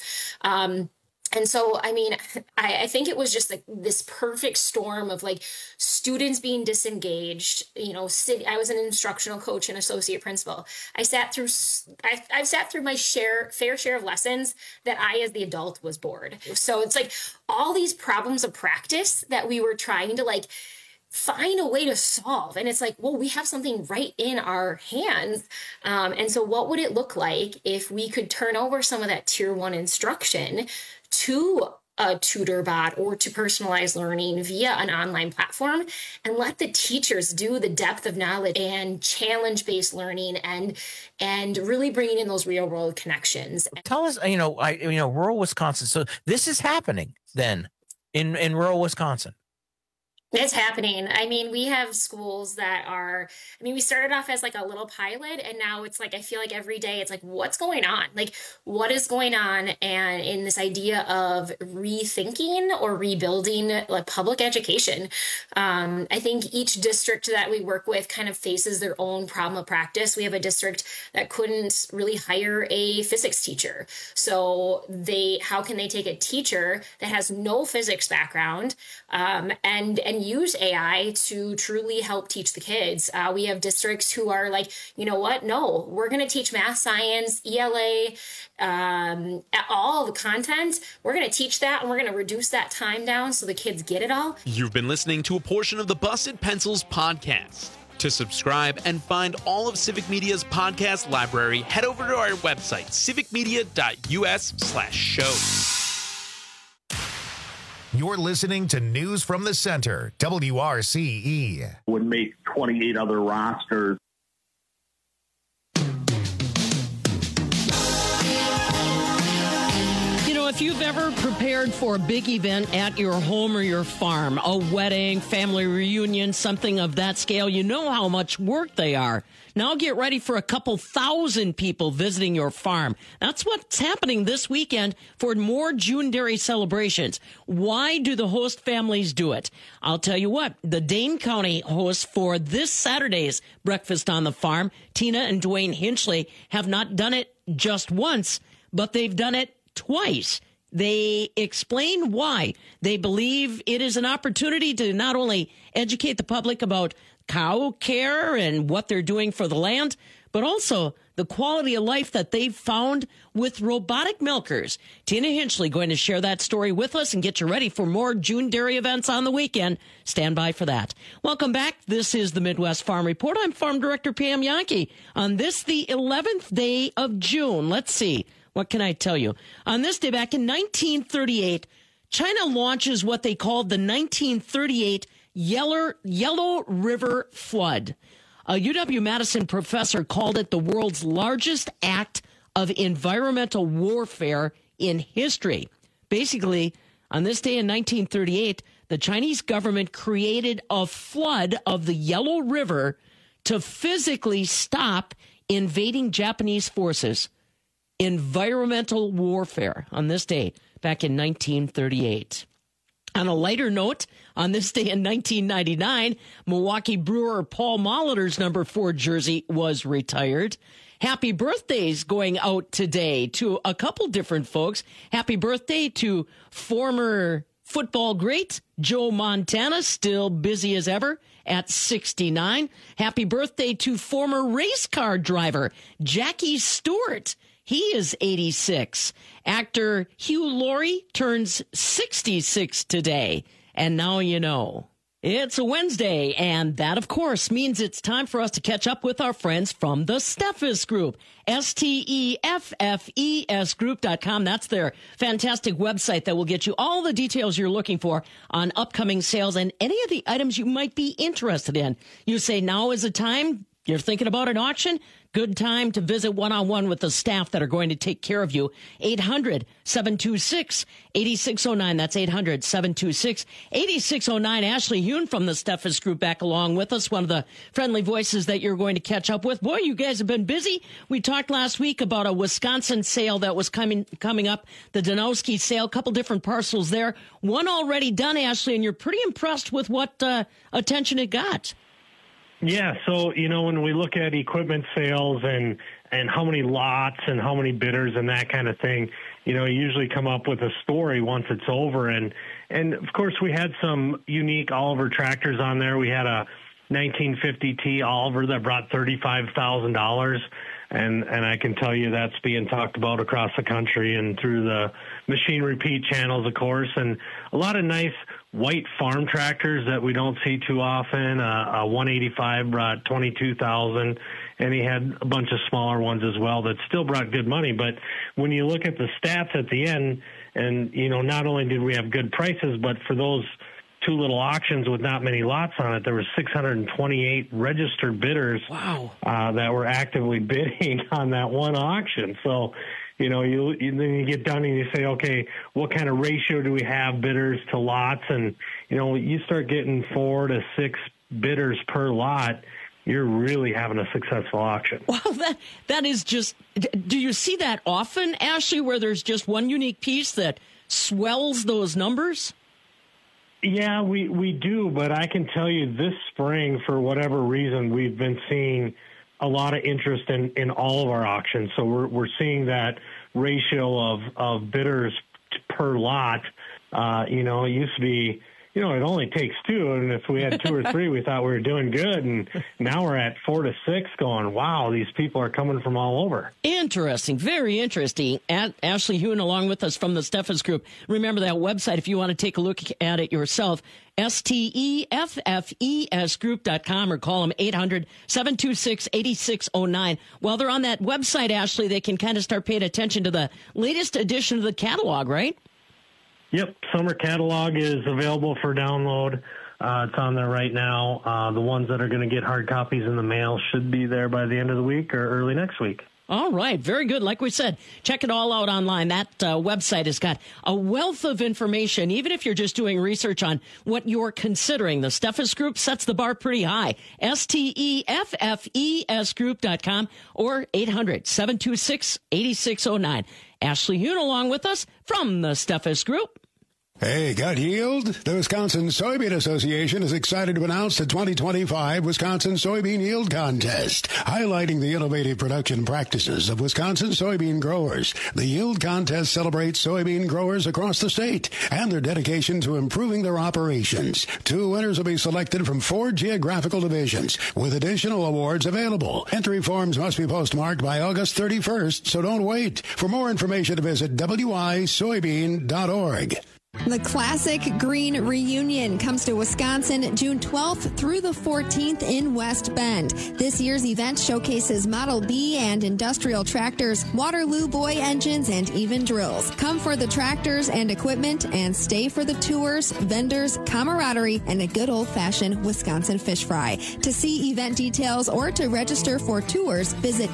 And so, I mean, I think it was just like this perfect storm of like students being disengaged. I was an instructional coach and associate principal. I've sat through my fair share of lessons that I, as the adult, was bored. So it's like all these problems of practice that we were trying to like find a way to solve. And it's like, well, we have something right in our hands. And so what would it look like if we could turn over some of that tier 1 instruction to a tutor bot or to personalized learning via an online platform, and let the teachers do the depth of knowledge and challenge-based learning and really bringing in those real-world connections. Tell us, rural Wisconsin. So this is happening then in rural Wisconsin. It's happening. I mean, we have schools that are, we started off as like a little pilot, and now it's like, I feel like every day it's like, what's going on? Like, what is going on? And in this idea of rethinking or rebuilding like public education, I think each district that we work with kind of faces their own problem of practice. We have a district that couldn't really hire a physics teacher. So how can they take a teacher that has no physics background and use AI to truly help teach the kids? We have districts who are like, you know what? No, we're going to teach math, science, ELA, all the content. We're going to teach that, and we're going to reduce that time down so the kids get it all. You've been listening to a portion of the Busted Pencils podcast. To subscribe and find all of Civic Media's podcast library, head over to our website, civicmedia.us/show. You're listening to News from the Center, WRCE. Would make 28 other rosters. If you've ever prepared for a big event at your home or your farm, a wedding, family reunion, something of that scale, you know how much work they are. Now get ready for a couple thousand people visiting your farm. That's what's happening this weekend for more June Dairy celebrations. Why do the host families do it? I'll tell you what, the Dane County hosts for this Saturday's Breakfast on the Farm, Tina and Dwayne Hinchley, have not done it just once, but they've done it twice. They explain why. They believe it is an opportunity to not only educate the public about cow care and what they're doing for the land, but also the quality of life that they've found with robotic milkers. Tina Hinchley going to share that story with us and get you ready for more June Dairy events on the weekend. Stand by for that. Welcome back. This is the Midwest Farm Report. I'm Farm Director Pam Yankee. On this, the 11th day of June. Let's see. What can I tell you? On this day, back in 1938, China launches what they called the 1938 Yellow River Flood. A UW-Madison professor called it the world's largest act of environmental warfare in history. Basically, on this day in 1938, the Chinese government created a flood of the Yellow River to physically stop invading Japanese forces. Environmental warfare on this day back in 1938. On a lighter note, on this day in 1999, Milwaukee Brewer Paul Molitor's number 4 jersey was retired. Happy birthdays going out today to a couple different folks. Happy birthday to former football great Joe Montana, still busy as ever at 69. Happy birthday to former race car driver Jackie Stewart. He is 86. Actor Hugh Laurie turns 66 today. And now you know. It's a Wednesday, and that, of course, means it's time for us to catch up with our friends from the Steffes Group. STEFFES Group.com. That's their fantastic website that will get you all the details you're looking for on upcoming sales and any of the items you might be interested in. You say now is the time. You're thinking about an auction? Good time to visit one-on-one with the staff that are going to take care of you. 800-726-8609. That's 800-726-8609. Ashley Hune from the Steffes Group back along with us, one of the friendly voices that you're going to catch up with. Boy, you guys have been busy. We talked last week about a Wisconsin sale that was coming up, the Danowski sale, a couple different parcels there. One already done, Ashley, and you're pretty impressed with what attention it got. Yeah, so, when we look at equipment sales and how many lots and how many bidders and that kind of thing, you usually come up with a story once it's over. And of course, we had some unique Oliver tractors on there. We had a 1950 T Oliver that brought $35,000. And I can tell you that's being talked about across the country and through the Machine Repeat channels, of course, and a lot of nice white farm tractors that we don't see too often. A 185 brought $22,000, and he had a bunch of smaller ones as well that still brought good money. But when you look at the stats at the end, and not only did we have good prices, but for those two little auctions with not many lots on it, there were 628 registered bidders. Wow. That were actively bidding on that one auction. So, then you get done and you say, okay, what kind of ratio do we have bidders to lots? And, you start getting 4 to 6 bidders per lot, you're really having a successful auction. Well, that is just, do you see that often, Ashley, where there's just one unique piece that swells those numbers? Yeah, we do, but I can tell you this spring, for whatever reason, we've been seeing a lot of interest in all of our auctions. So we're seeing that ratio of bidders per lot. It used to be, it only takes 2, and if we had 2 or 3, we thought we were doing good, and now we're at 4 to 6 going, wow, these people are coming from all over. Interesting, very interesting. Ashley Hewen along with us from the Steffes Group. Remember that website if you want to take a look at it yourself, STEFFESgroup.com, or call them 800-726-8609. While they're on that website, Ashley, they can kind of start paying attention to the latest edition of the catalog, right? Yep, summer catalog is available for download. It's on there right now. The ones that are going to get hard copies in the mail should be there by the end of the week or early next week. All right, very good. Like we said, check it all out online. That website has got a wealth of information, even if you're just doing research on what you're considering. The Steffes Group sets the bar pretty high. STEFFESgroup.com or 800-726-8609. Ashley Hewen along with us from the Steffes Group. Hey, got yield? The Wisconsin Soybean Association is excited to announce the 2025 Wisconsin Soybean Yield Contest, highlighting the innovative production practices of Wisconsin soybean growers. The Yield Contest celebrates soybean growers across the state and their dedication to improving their operations. 2 winners will be selected from 4 geographical divisions, with additional awards available. Entry forms must be postmarked by August 31st, so don't wait. For more information, visit wisoybean.org. The Classic Green Reunion comes to Wisconsin June 12th through the 14th in West Bend. This year's event showcases Model B and industrial tractors, Waterloo boy engines, and even drills. Come for the tractors and equipment and stay for the tours, vendors, camaraderie, and a good old-fashioned Wisconsin fish fry. To see event details or to register for tours, visit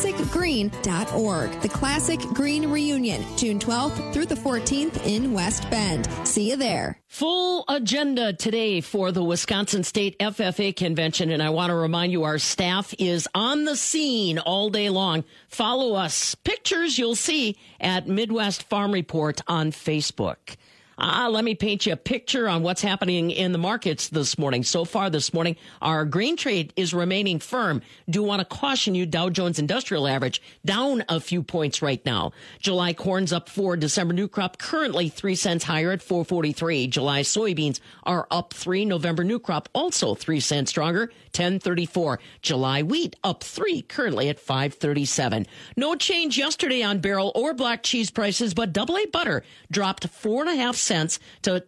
classicgreen.org. The Classic Green Reunion, June 12th through the 14th in West Bend. See you there. Full agenda today for the Wisconsin State FFA Convention, and I want to remind you our staff is on the scene all day long. Follow us. Pictures you'll see at Midwest Farm Report on Facebook. Let me paint you a picture on what's happening in the markets this morning. So far this morning, our grain trade is remaining firm. Do want to caution you, Dow Jones Industrial Average down a few points right now. July corn's up 4. December new crop currently 3 cents higher at 4.43. July soybeans are up 3. November new crop also 3 cents stronger, 10.34. July wheat up 3, currently at 5.37. No change yesterday on barrel or black cheese prices, but AA butter dropped 4.5 cents to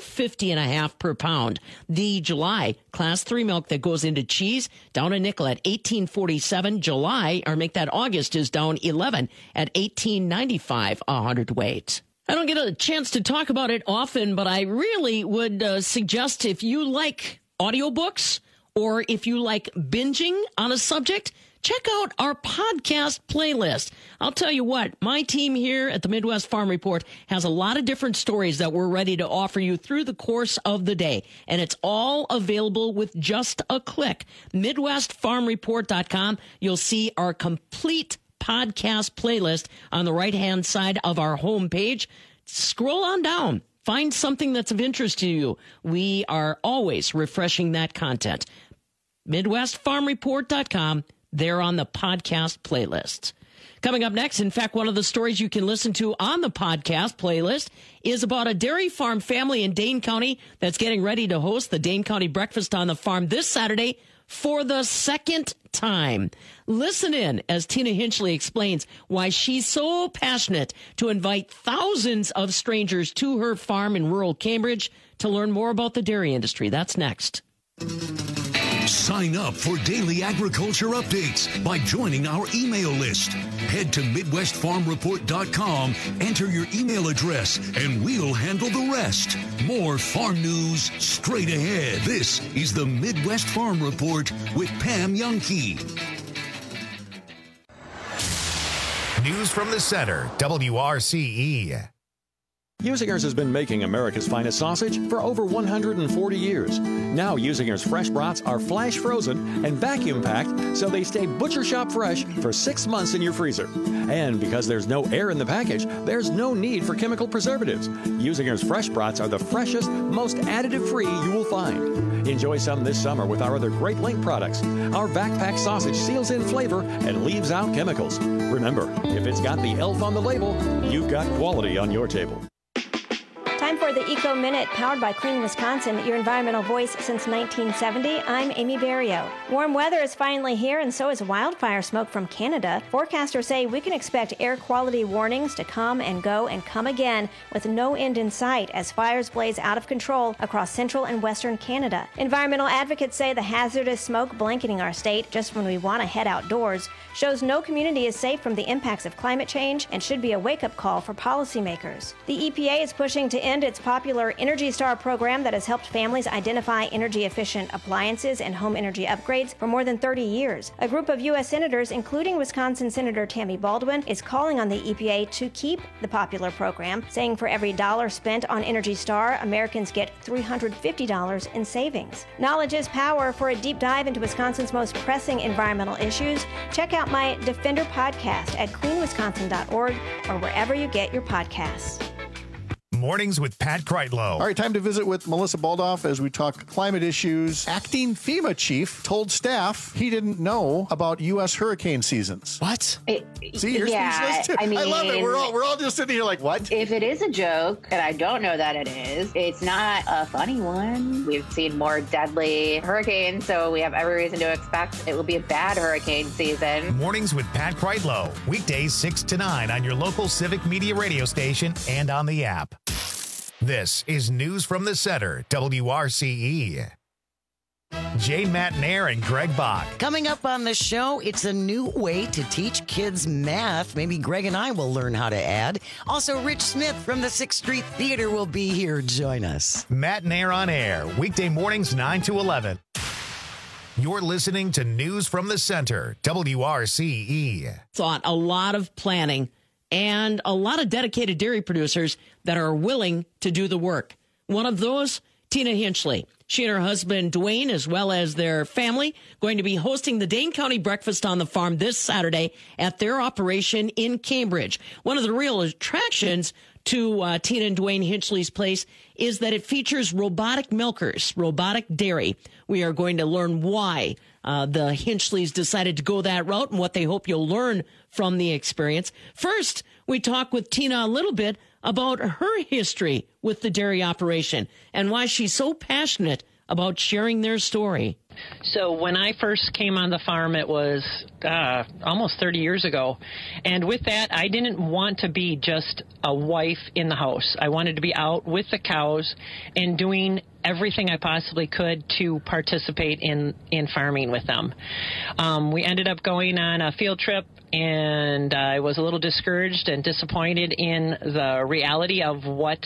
$2.50.5 per pound. The July class 3 milk that goes into cheese down a nickel at $18.47. July, or make that August, is down 11 at $18.95 a hundredweight. I don't get a chance to talk about it often, but I really would suggest if you like audiobooks or if you like binging on a subject, check out our podcast playlist. I'll tell you what, my team here at the Midwest Farm Report has a lot of different stories that we're ready to offer you through the course of the day. And it's all available with just a click. MidwestFarmReport.com. You'll see our complete podcast playlist on the right-hand side of our homepage. Scroll on down. Find something that's of interest to you. We are always refreshing that content. MidwestFarmReport.com. They're on the podcast playlist. Coming up next, in fact, one of the stories you can listen to on the podcast playlist is about a dairy farm family in Dane County that's getting ready to host the Dane County Breakfast on the Farm this Saturday for the second time. Listen in as Tina Hinchley explains why she's so passionate to invite thousands of strangers to her farm in rural Cambridge to learn more about the dairy industry. That's next. Sign up for daily agriculture updates by joining our email list. Head to MidwestFarmReport.com, enter your email address, and we'll handle the rest. More farm news straight ahead. This is the Midwest Farm Report with Pam Youngkey. News from the center, WRCE. Usinger's has been making America's finest sausage for over 140 years. Now Usinger's fresh brats are flash frozen and vacuum packed so they stay butcher shop fresh for 6 months in your freezer. And because there's no air in the package, there's no need for chemical preservatives. Usinger's fresh brats are the freshest, most additive-free you will find. Enjoy some this summer with our other Great Link products. Our backpack sausage seals in flavor and leaves out chemicals. Remember, if it's got the ELF on the label, you've got quality on your table. Time for the Eco Minute, powered by Clean Wisconsin, your environmental voice since 1970. I'm Amy Barrio. Warm weather is finally here, and so is wildfire smoke from Canada. Forecasters say we can expect air quality warnings to come and go and come again with no end in sight as fires blaze out of control across central and western Canada. Environmental advocates say the hazardous smoke blanketing our state just when we want to head outdoors shows no community is safe from the impacts of climate change and should be a wake-up call for policymakers. The EPA is pushing to end its popular Energy Star program that has helped families identify energy-efficient appliances and home energy upgrades for more than 30 years. A group of U.S. senators, including Wisconsin Senator Tammy Baldwin, is calling on the EPA to keep the popular program, saying for every dollar spent on Energy Star, Americans get $350 in savings. Knowledge is power. For a deep dive into Wisconsin's most pressing environmental issues, check out my Defender podcast at cleanwisconsin.org or wherever you get your podcasts. Mornings with Pat Kreitlow. All right, time to visit with Melissa Baldoff as we talk climate issues. Acting FEMA chief told staff he didn't know about U.S. hurricane seasons. What? See, you're speechless too. I mean, I love it. We're all just sitting here like, what? If it is a joke, and I don't know that it is, it's not a funny one. We've seen more deadly hurricanes, so we have every reason to expect it will be a bad hurricane season. Mornings with Pat Kreitlow. Weekdays 6 to 9 on your local Civic Media radio station and on the app. This is News from the Center, WRCE. Jane Matnair and Greg Bach. Coming up on the show, it's a new way to teach kids math. Maybe Greg and I will learn how to add. Also, Rich Smith from the 6th Street Theater will be here. Join us. Matnair on air, weekday mornings 9 to 11. You're listening to News from the Center, WRCE. Thought a lot of planning and a lot of dedicated dairy producers that are willing to do the work. One of those, Tina Hinchley. She and her husband, Dwayne, as well as their family, going to be hosting the Dane County Breakfast on the Farm this Saturday at their operation in Cambridge. One of the real attractions to Tina and Dwayne Hinchley's place is that it features robotic milkers, robotic dairy. We are going to learn why the Hinchleys decided to go that route and what they hope you'll learn from the experience. First, we talk with Tina a little bit about her history with the dairy operation and why she's so passionate about sharing their story. So when I first came on the farm, it was almost 30 years ago. And with that, I didn't want to be just a wife in the house. I wanted to be out with the cows and doing everything I possibly could to participate in farming with them. We ended up going on a field trip, and I was a little discouraged and disappointed in the reality of what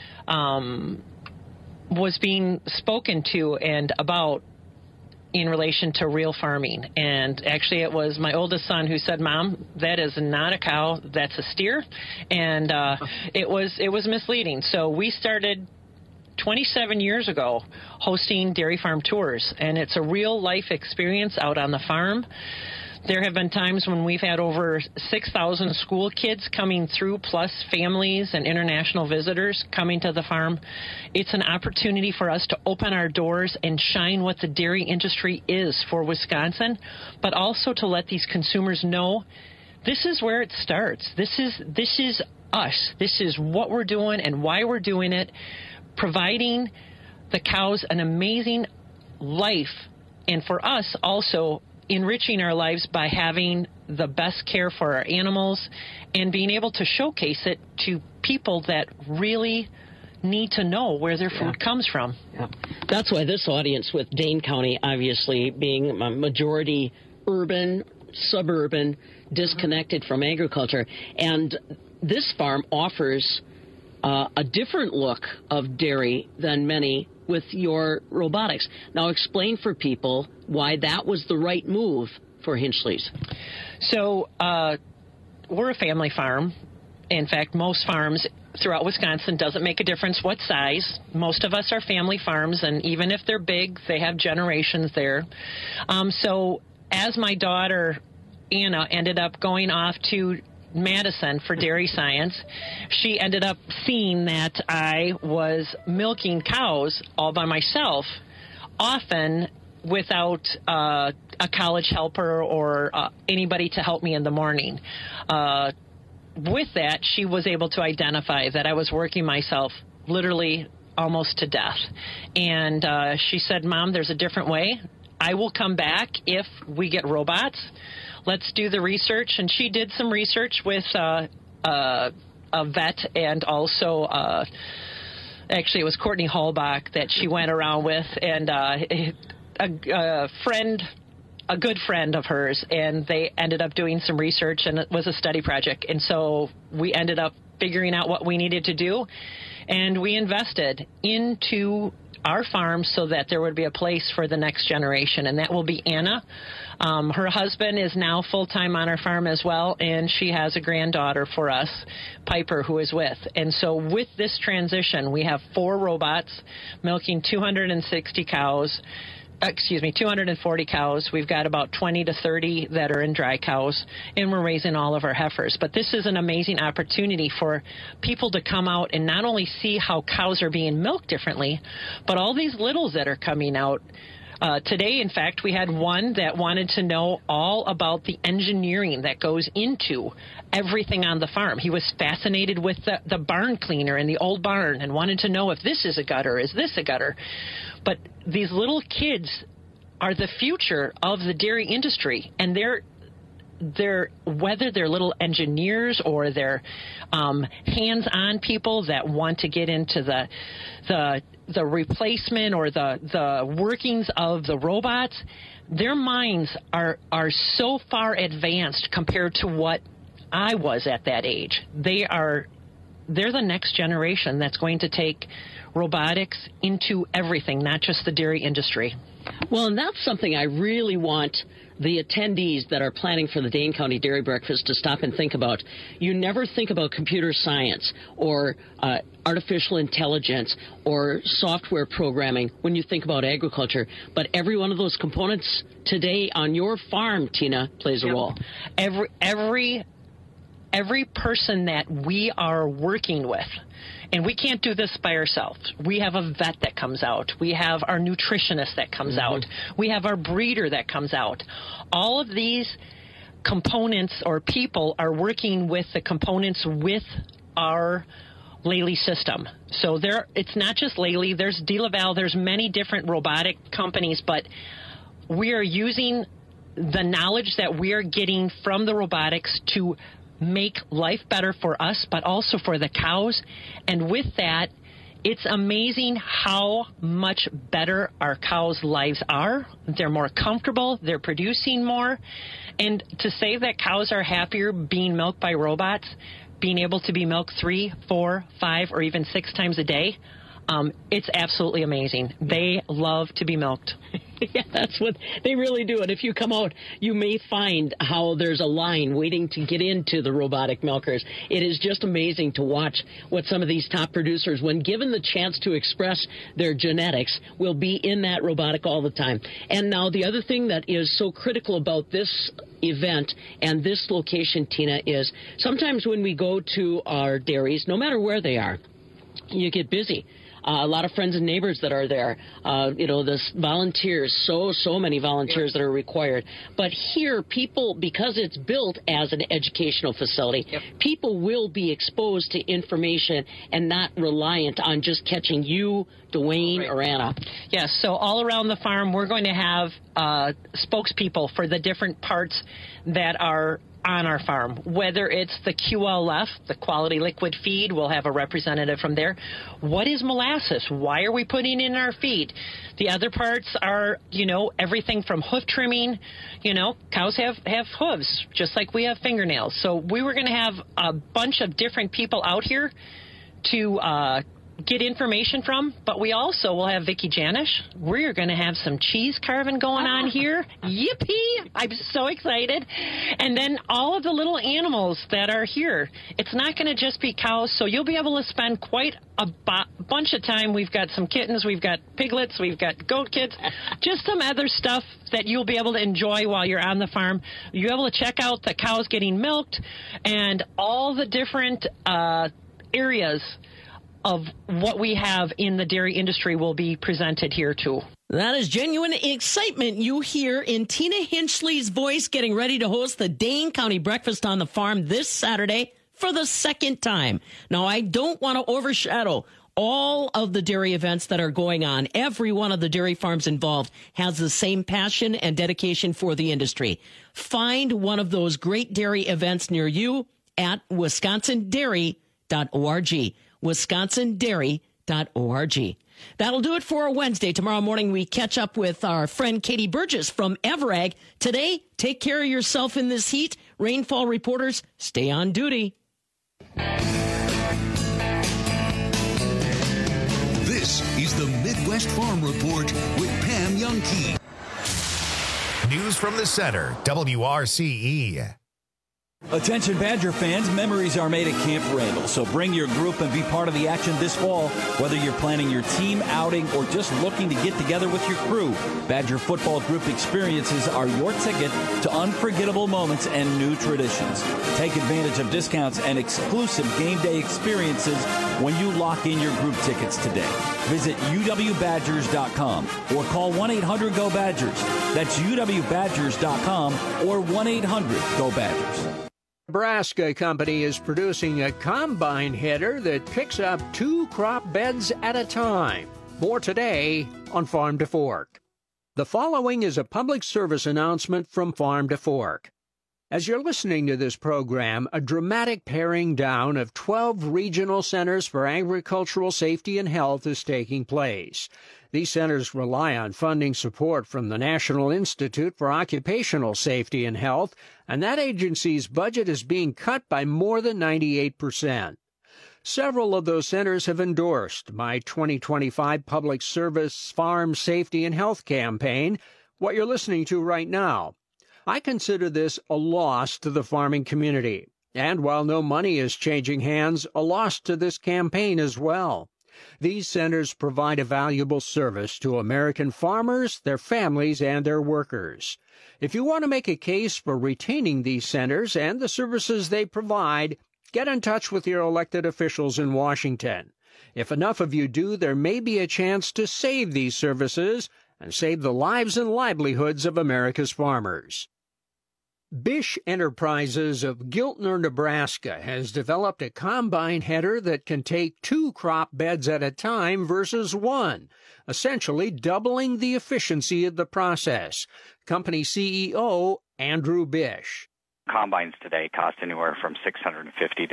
was being spoken to and about in relation to real farming. And actually it was my oldest son who said, "Mom, that is not a cow, that's a steer." And it was misleading. So we started 27 years ago hosting dairy farm tours, and it's a real life experience out on the farm. There have been times when we've had over 6,000 school kids coming through, plus families and international visitors coming to the farm. It's an opportunity for us to open our doors and shine what the dairy industry is for Wisconsin, but also to let these consumers know this is where it starts. This is us. This is what we're doing and why we're doing it, providing the cows an amazing life and for us also enriching our lives by having the best care for our animals and being able to showcase it to people that really need to know where their food comes from. Yeah. That's why this audience with Dane County obviously being a majority urban, suburban, disconnected from agriculture. And this farm offers a different look of dairy than many with your robotics. Now explain for people why that was the right move for Hinchley's. So we're a family farm. In fact, most farms throughout Wisconsin, doesn't make a difference what size. Most of us are family farms, and even if they're big, they have generations there. So as my daughter, Anna, ended up going off to Madison for dairy science, she ended up seeing that I was milking cows all by myself, often without a college helper or anybody to help me in the morning. With that, she was able to identify that I was working myself literally almost to death. And she said, "Mom, there's a different way. I will come back if we get robots. Let's do the research." And she did some research with a vet, and also actually it was Courtney Hallbach that she went around with, and a good friend of hers, and they ended up doing some research, and it was a study project. And so we ended up figuring out what we needed to do, and we invested into our farm so that there would be a place for the next generation, and that will be Anna. Her husband is now full-time on our farm as well, and she has a granddaughter for us, Piper, who is with. And so with this transition, we have 4 robots milking 240 cows. We've got about 20 to 30 that are in dry cows, and we're raising all of our heifers. But this is an amazing opportunity for people to come out and not only see how cows are being milked differently, but all these littles that are coming out. Today, in fact, we had one that wanted to know all about the engineering that goes into everything on the farm. He was fascinated with the barn cleaner in the old barn and wanted to know if this is a gutter, is this a gutter? But these little kids are the future of the dairy industry, and they're whether they're little engineers or they're hands-on people that want to get into the replacement or the workings of the robots, their minds are so far advanced compared to what I was at that age. They're the next generation that's going to take robotics into everything, not just the dairy industry. Well, and that's something I really want the attendees that are planning for the Dane County Dairy Breakfast to stop and think about. You never think about computer science or artificial intelligence or software programming when you think about agriculture, but every one of those components today on your farm, Tina, plays a role. Every person that we are working with, and we can't do this by ourselves. We have a vet that comes out. We have our nutritionist that comes out. We have our breeder that comes out. All of these components or people are working with the components with our Lely system. So it's not just Lely. There's DeLaval. There's many different robotic companies, but we are using the knowledge that we are getting from the robotics to make life better for us, but also for the cows. And with that, it's amazing how much better our cows' lives are. They're more comfortable. They're producing more. And to say that cows are happier being milked by robots, being able to be milked 3, 4, 5, or even 6 times a day, it's absolutely amazing. They love to be milked. Yeah, that's what they really do. And if you come out, you may find how there's a line waiting to get into the robotic milkers. It is just amazing to watch what some of these top producers, when given the chance to express their genetics, will be in that robotic all the time. And now the other thing that is so critical about this event and this location, Tina, is sometimes when we go to our dairies, no matter where they are, you get busy. A lot of friends and neighbors that are there. The volunteers, so many volunteers that are required. But here, people, because it's built as an educational facility, people will be exposed to information and not reliant on just catching you, Dwayne, or Anna. Yes, so all around the farm, we're going to have spokespeople for the different parts that are on our farm, whether it's the QLF, the quality liquid feed, we'll have a representative from there. What is molasses? Why are we putting in our feed? The other parts are, everything from hoof trimming. Cows have hooves, just like we have fingernails. So we were going to have a bunch of different people out here to get information from, but we also will have Vicki Janish. We're going to have some cheese carving going on here. Yippee! I'm so excited. And then all of the little animals that are here. It's not going to just be cows, so you'll be able to spend quite a bunch of time. We've got some kittens, we've got piglets, we've got goat kids, just some other stuff that you'll be able to enjoy while you're on the farm. You'll be able to check out the cows getting milked and all the different areas of what we have in the dairy industry will be presented here, too. That is genuine excitement you hear in Tina Hinchley's voice getting ready to host the Dane County Breakfast on the Farm this Saturday for the second time. Now, I don't want to overshadow all of the dairy events that are going on. Every one of the dairy farms involved has the same passion and dedication for the industry. Find one of those great dairy events near you at wisconsindairy.org. wisconsindairy.org. That'll do it for a Wednesday. Tomorrow morning, we catch up with our friend Katie Burgess from Everag. Today, take care of yourself in this heat. Rainfall reporters, stay on duty. This is the Midwest Farm Report with Pam Youngkey. News from the center, WRCE. Attention Badger fans, memories are made at Camp Randall, so bring your group and be part of the action this fall. Whether you're planning your team outing or just looking to get together with your crew, Badger Football Group experiences are your ticket to unforgettable moments and new traditions. Take advantage of discounts and exclusive game day experiences when you lock in your group tickets today. Visit uwbadgers.com or call 1-800-GO-BADGERS. That's uwbadgers.com or 1-800-GO-BADGERS. Nebraska Company is producing a combine header that picks up 2 crop beds at a time. More today on Farm to Fork. The following is a public service announcement from Farm to Fork. As you're listening to this program, a dramatic paring down of 12 regional centers for agricultural safety and health is taking place. These centers rely on funding support from the National Institute for Occupational Safety and Health, and that agency's budget is being cut by more than 98%. Several of those centers have endorsed my 2025 Public Service Farm Safety and Health campaign, what you're listening to right now. I consider this a loss to the farming community, and while no money is changing hands, a loss to this campaign as well. These centers provide a valuable service to American farmers, their families, and their workers. If you want to make a case for retaining these centers and the services they provide, get in touch with your elected officials in Washington. If enough of you do, there may be a chance to save these services and save the lives and livelihoods of America's farmers. Bish Enterprises of Giltner, Nebraska has developed a combine header that can take 2 crop beds at a time versus 1, essentially doubling the efficiency of the process. Company CEO Andrew Bish. Combines today cost anywhere from $650,000 to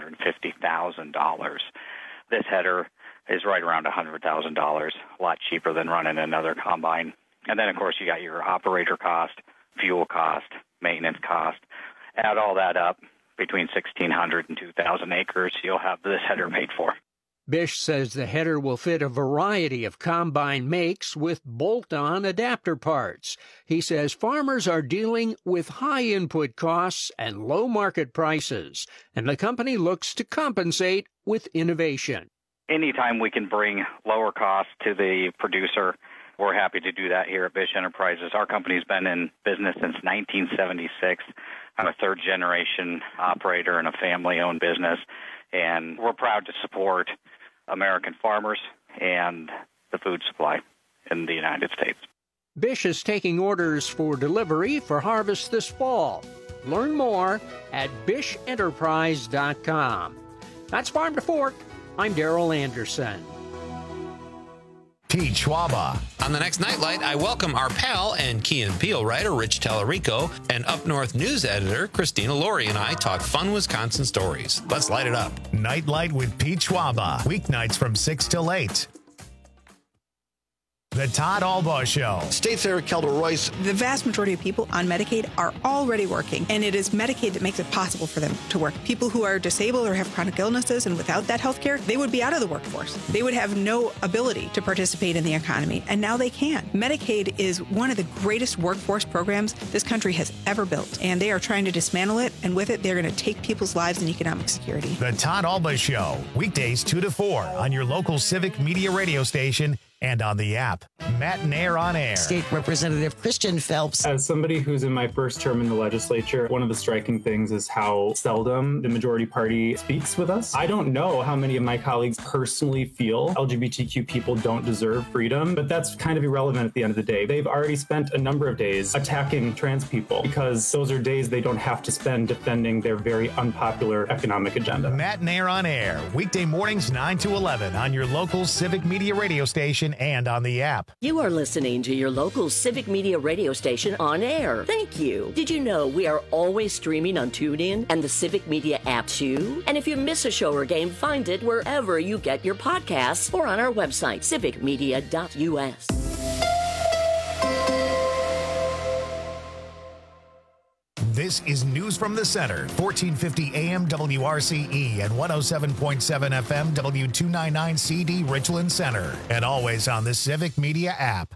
$950,000. This header is right around $100,000, a lot cheaper than running another combine. And then, of course, you got your operator cost, fuel cost, maintenance cost. Add all that up, between 1,600 and 2,000 acres, you'll have this header made for. Bish says the header will fit a variety of combine makes with bolt-on adapter parts. He says farmers are dealing with high input costs and low market prices, and the company looks to compensate with innovation. Anytime we can bring lower costs to the producer, we're happy to do that here at Bish Enterprises. Our company's been in business since 1976. I'm a third-generation operator in a family-owned business, and we're proud to support American farmers, and the food supply in the United States. Bish is taking orders for delivery for harvest this fall. Learn more at bishenterprise.com. That's Farm to Fork. I'm Darrell Anderson. Pete Schwaba. On the next Nightlight, I welcome our pal and Key and Peele writer Rich Tallarico and Up North news editor Christina Laurie and I talk fun Wisconsin stories. Let's light it up. Nightlight with Pete Schwaba. Weeknights from 6 till 8. The Todd Albaugh Show. State Senator Kelda Royce. The vast majority of people on Medicaid are already working, and it is Medicaid that makes it possible for them to work. People who are disabled or have chronic illnesses, and without that health care, they would be out of the workforce. They would have no ability to participate in the economy, and now they can. Medicaid is one of the greatest workforce programs this country has ever built, and they are trying to dismantle it, and with it, they're going to take people's lives and economic security. The Todd Albaugh Show. Weekdays 2 to 4 on your local Civic Media radio station and on the app. Matt Nair on air. State Representative Christian Phelps. As somebody who's in my first term in the legislature, one of the striking things is how seldom the majority party speaks with us. I don't know how many of my colleagues personally feel LGBTQ people don't deserve freedom, but that's kind of irrelevant at the end of the day. They've already spent a number of days attacking trans people because those are days they don't have to spend defending their very unpopular economic agenda. Matt Nair on air. Weekday mornings 9 to 11 on your local Civic Media radio station and on the app. You are listening to your local Civic Media radio station on air. Thank you. Did you know we are always streaming on TuneIn and the Civic Media app too? And if you miss a show or game, find it wherever you get your podcasts or on our website, civicmedia.us. This is News from the Center, 1450 AM WRCE and 107.7 FM W299CD Richland Center, and always on the Civic Media app.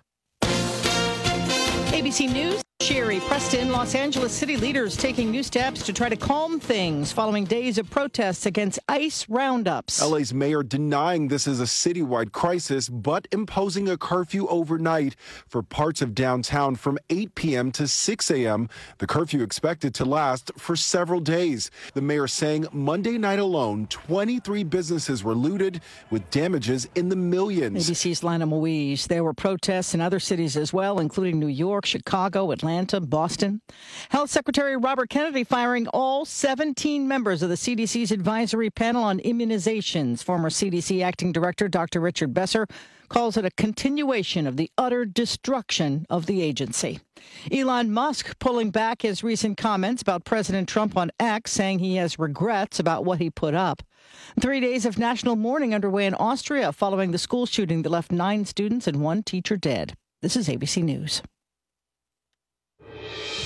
ABC News, Sherry Preston. Los Angeles city leaders taking new steps to try to calm things following days of protests against ICE roundups. LA's mayor denying this is a citywide crisis, but imposing a curfew overnight for parts of downtown from 8 p.m. to 6 a.m. The curfew expected to last for several days. The mayor saying Monday night alone, 23 businesses were looted with damages in the millions. ABC's Lana Moise. There were protests in other cities as well, including New York, Chicago, Atlanta, Boston. Health Secretary Robert Kennedy firing all 17 members of the CDC's advisory panel on immunizations. Former CDC acting director Dr. Richard Besser calls it a continuation of the utter destruction of the agency. Elon Musk pulling back his recent comments about President Trump on X, saying he has regrets about what he put up. 3 days of national mourning underway in Austria following the school shooting that left 9 students and 1 teacher dead. This is ABC News.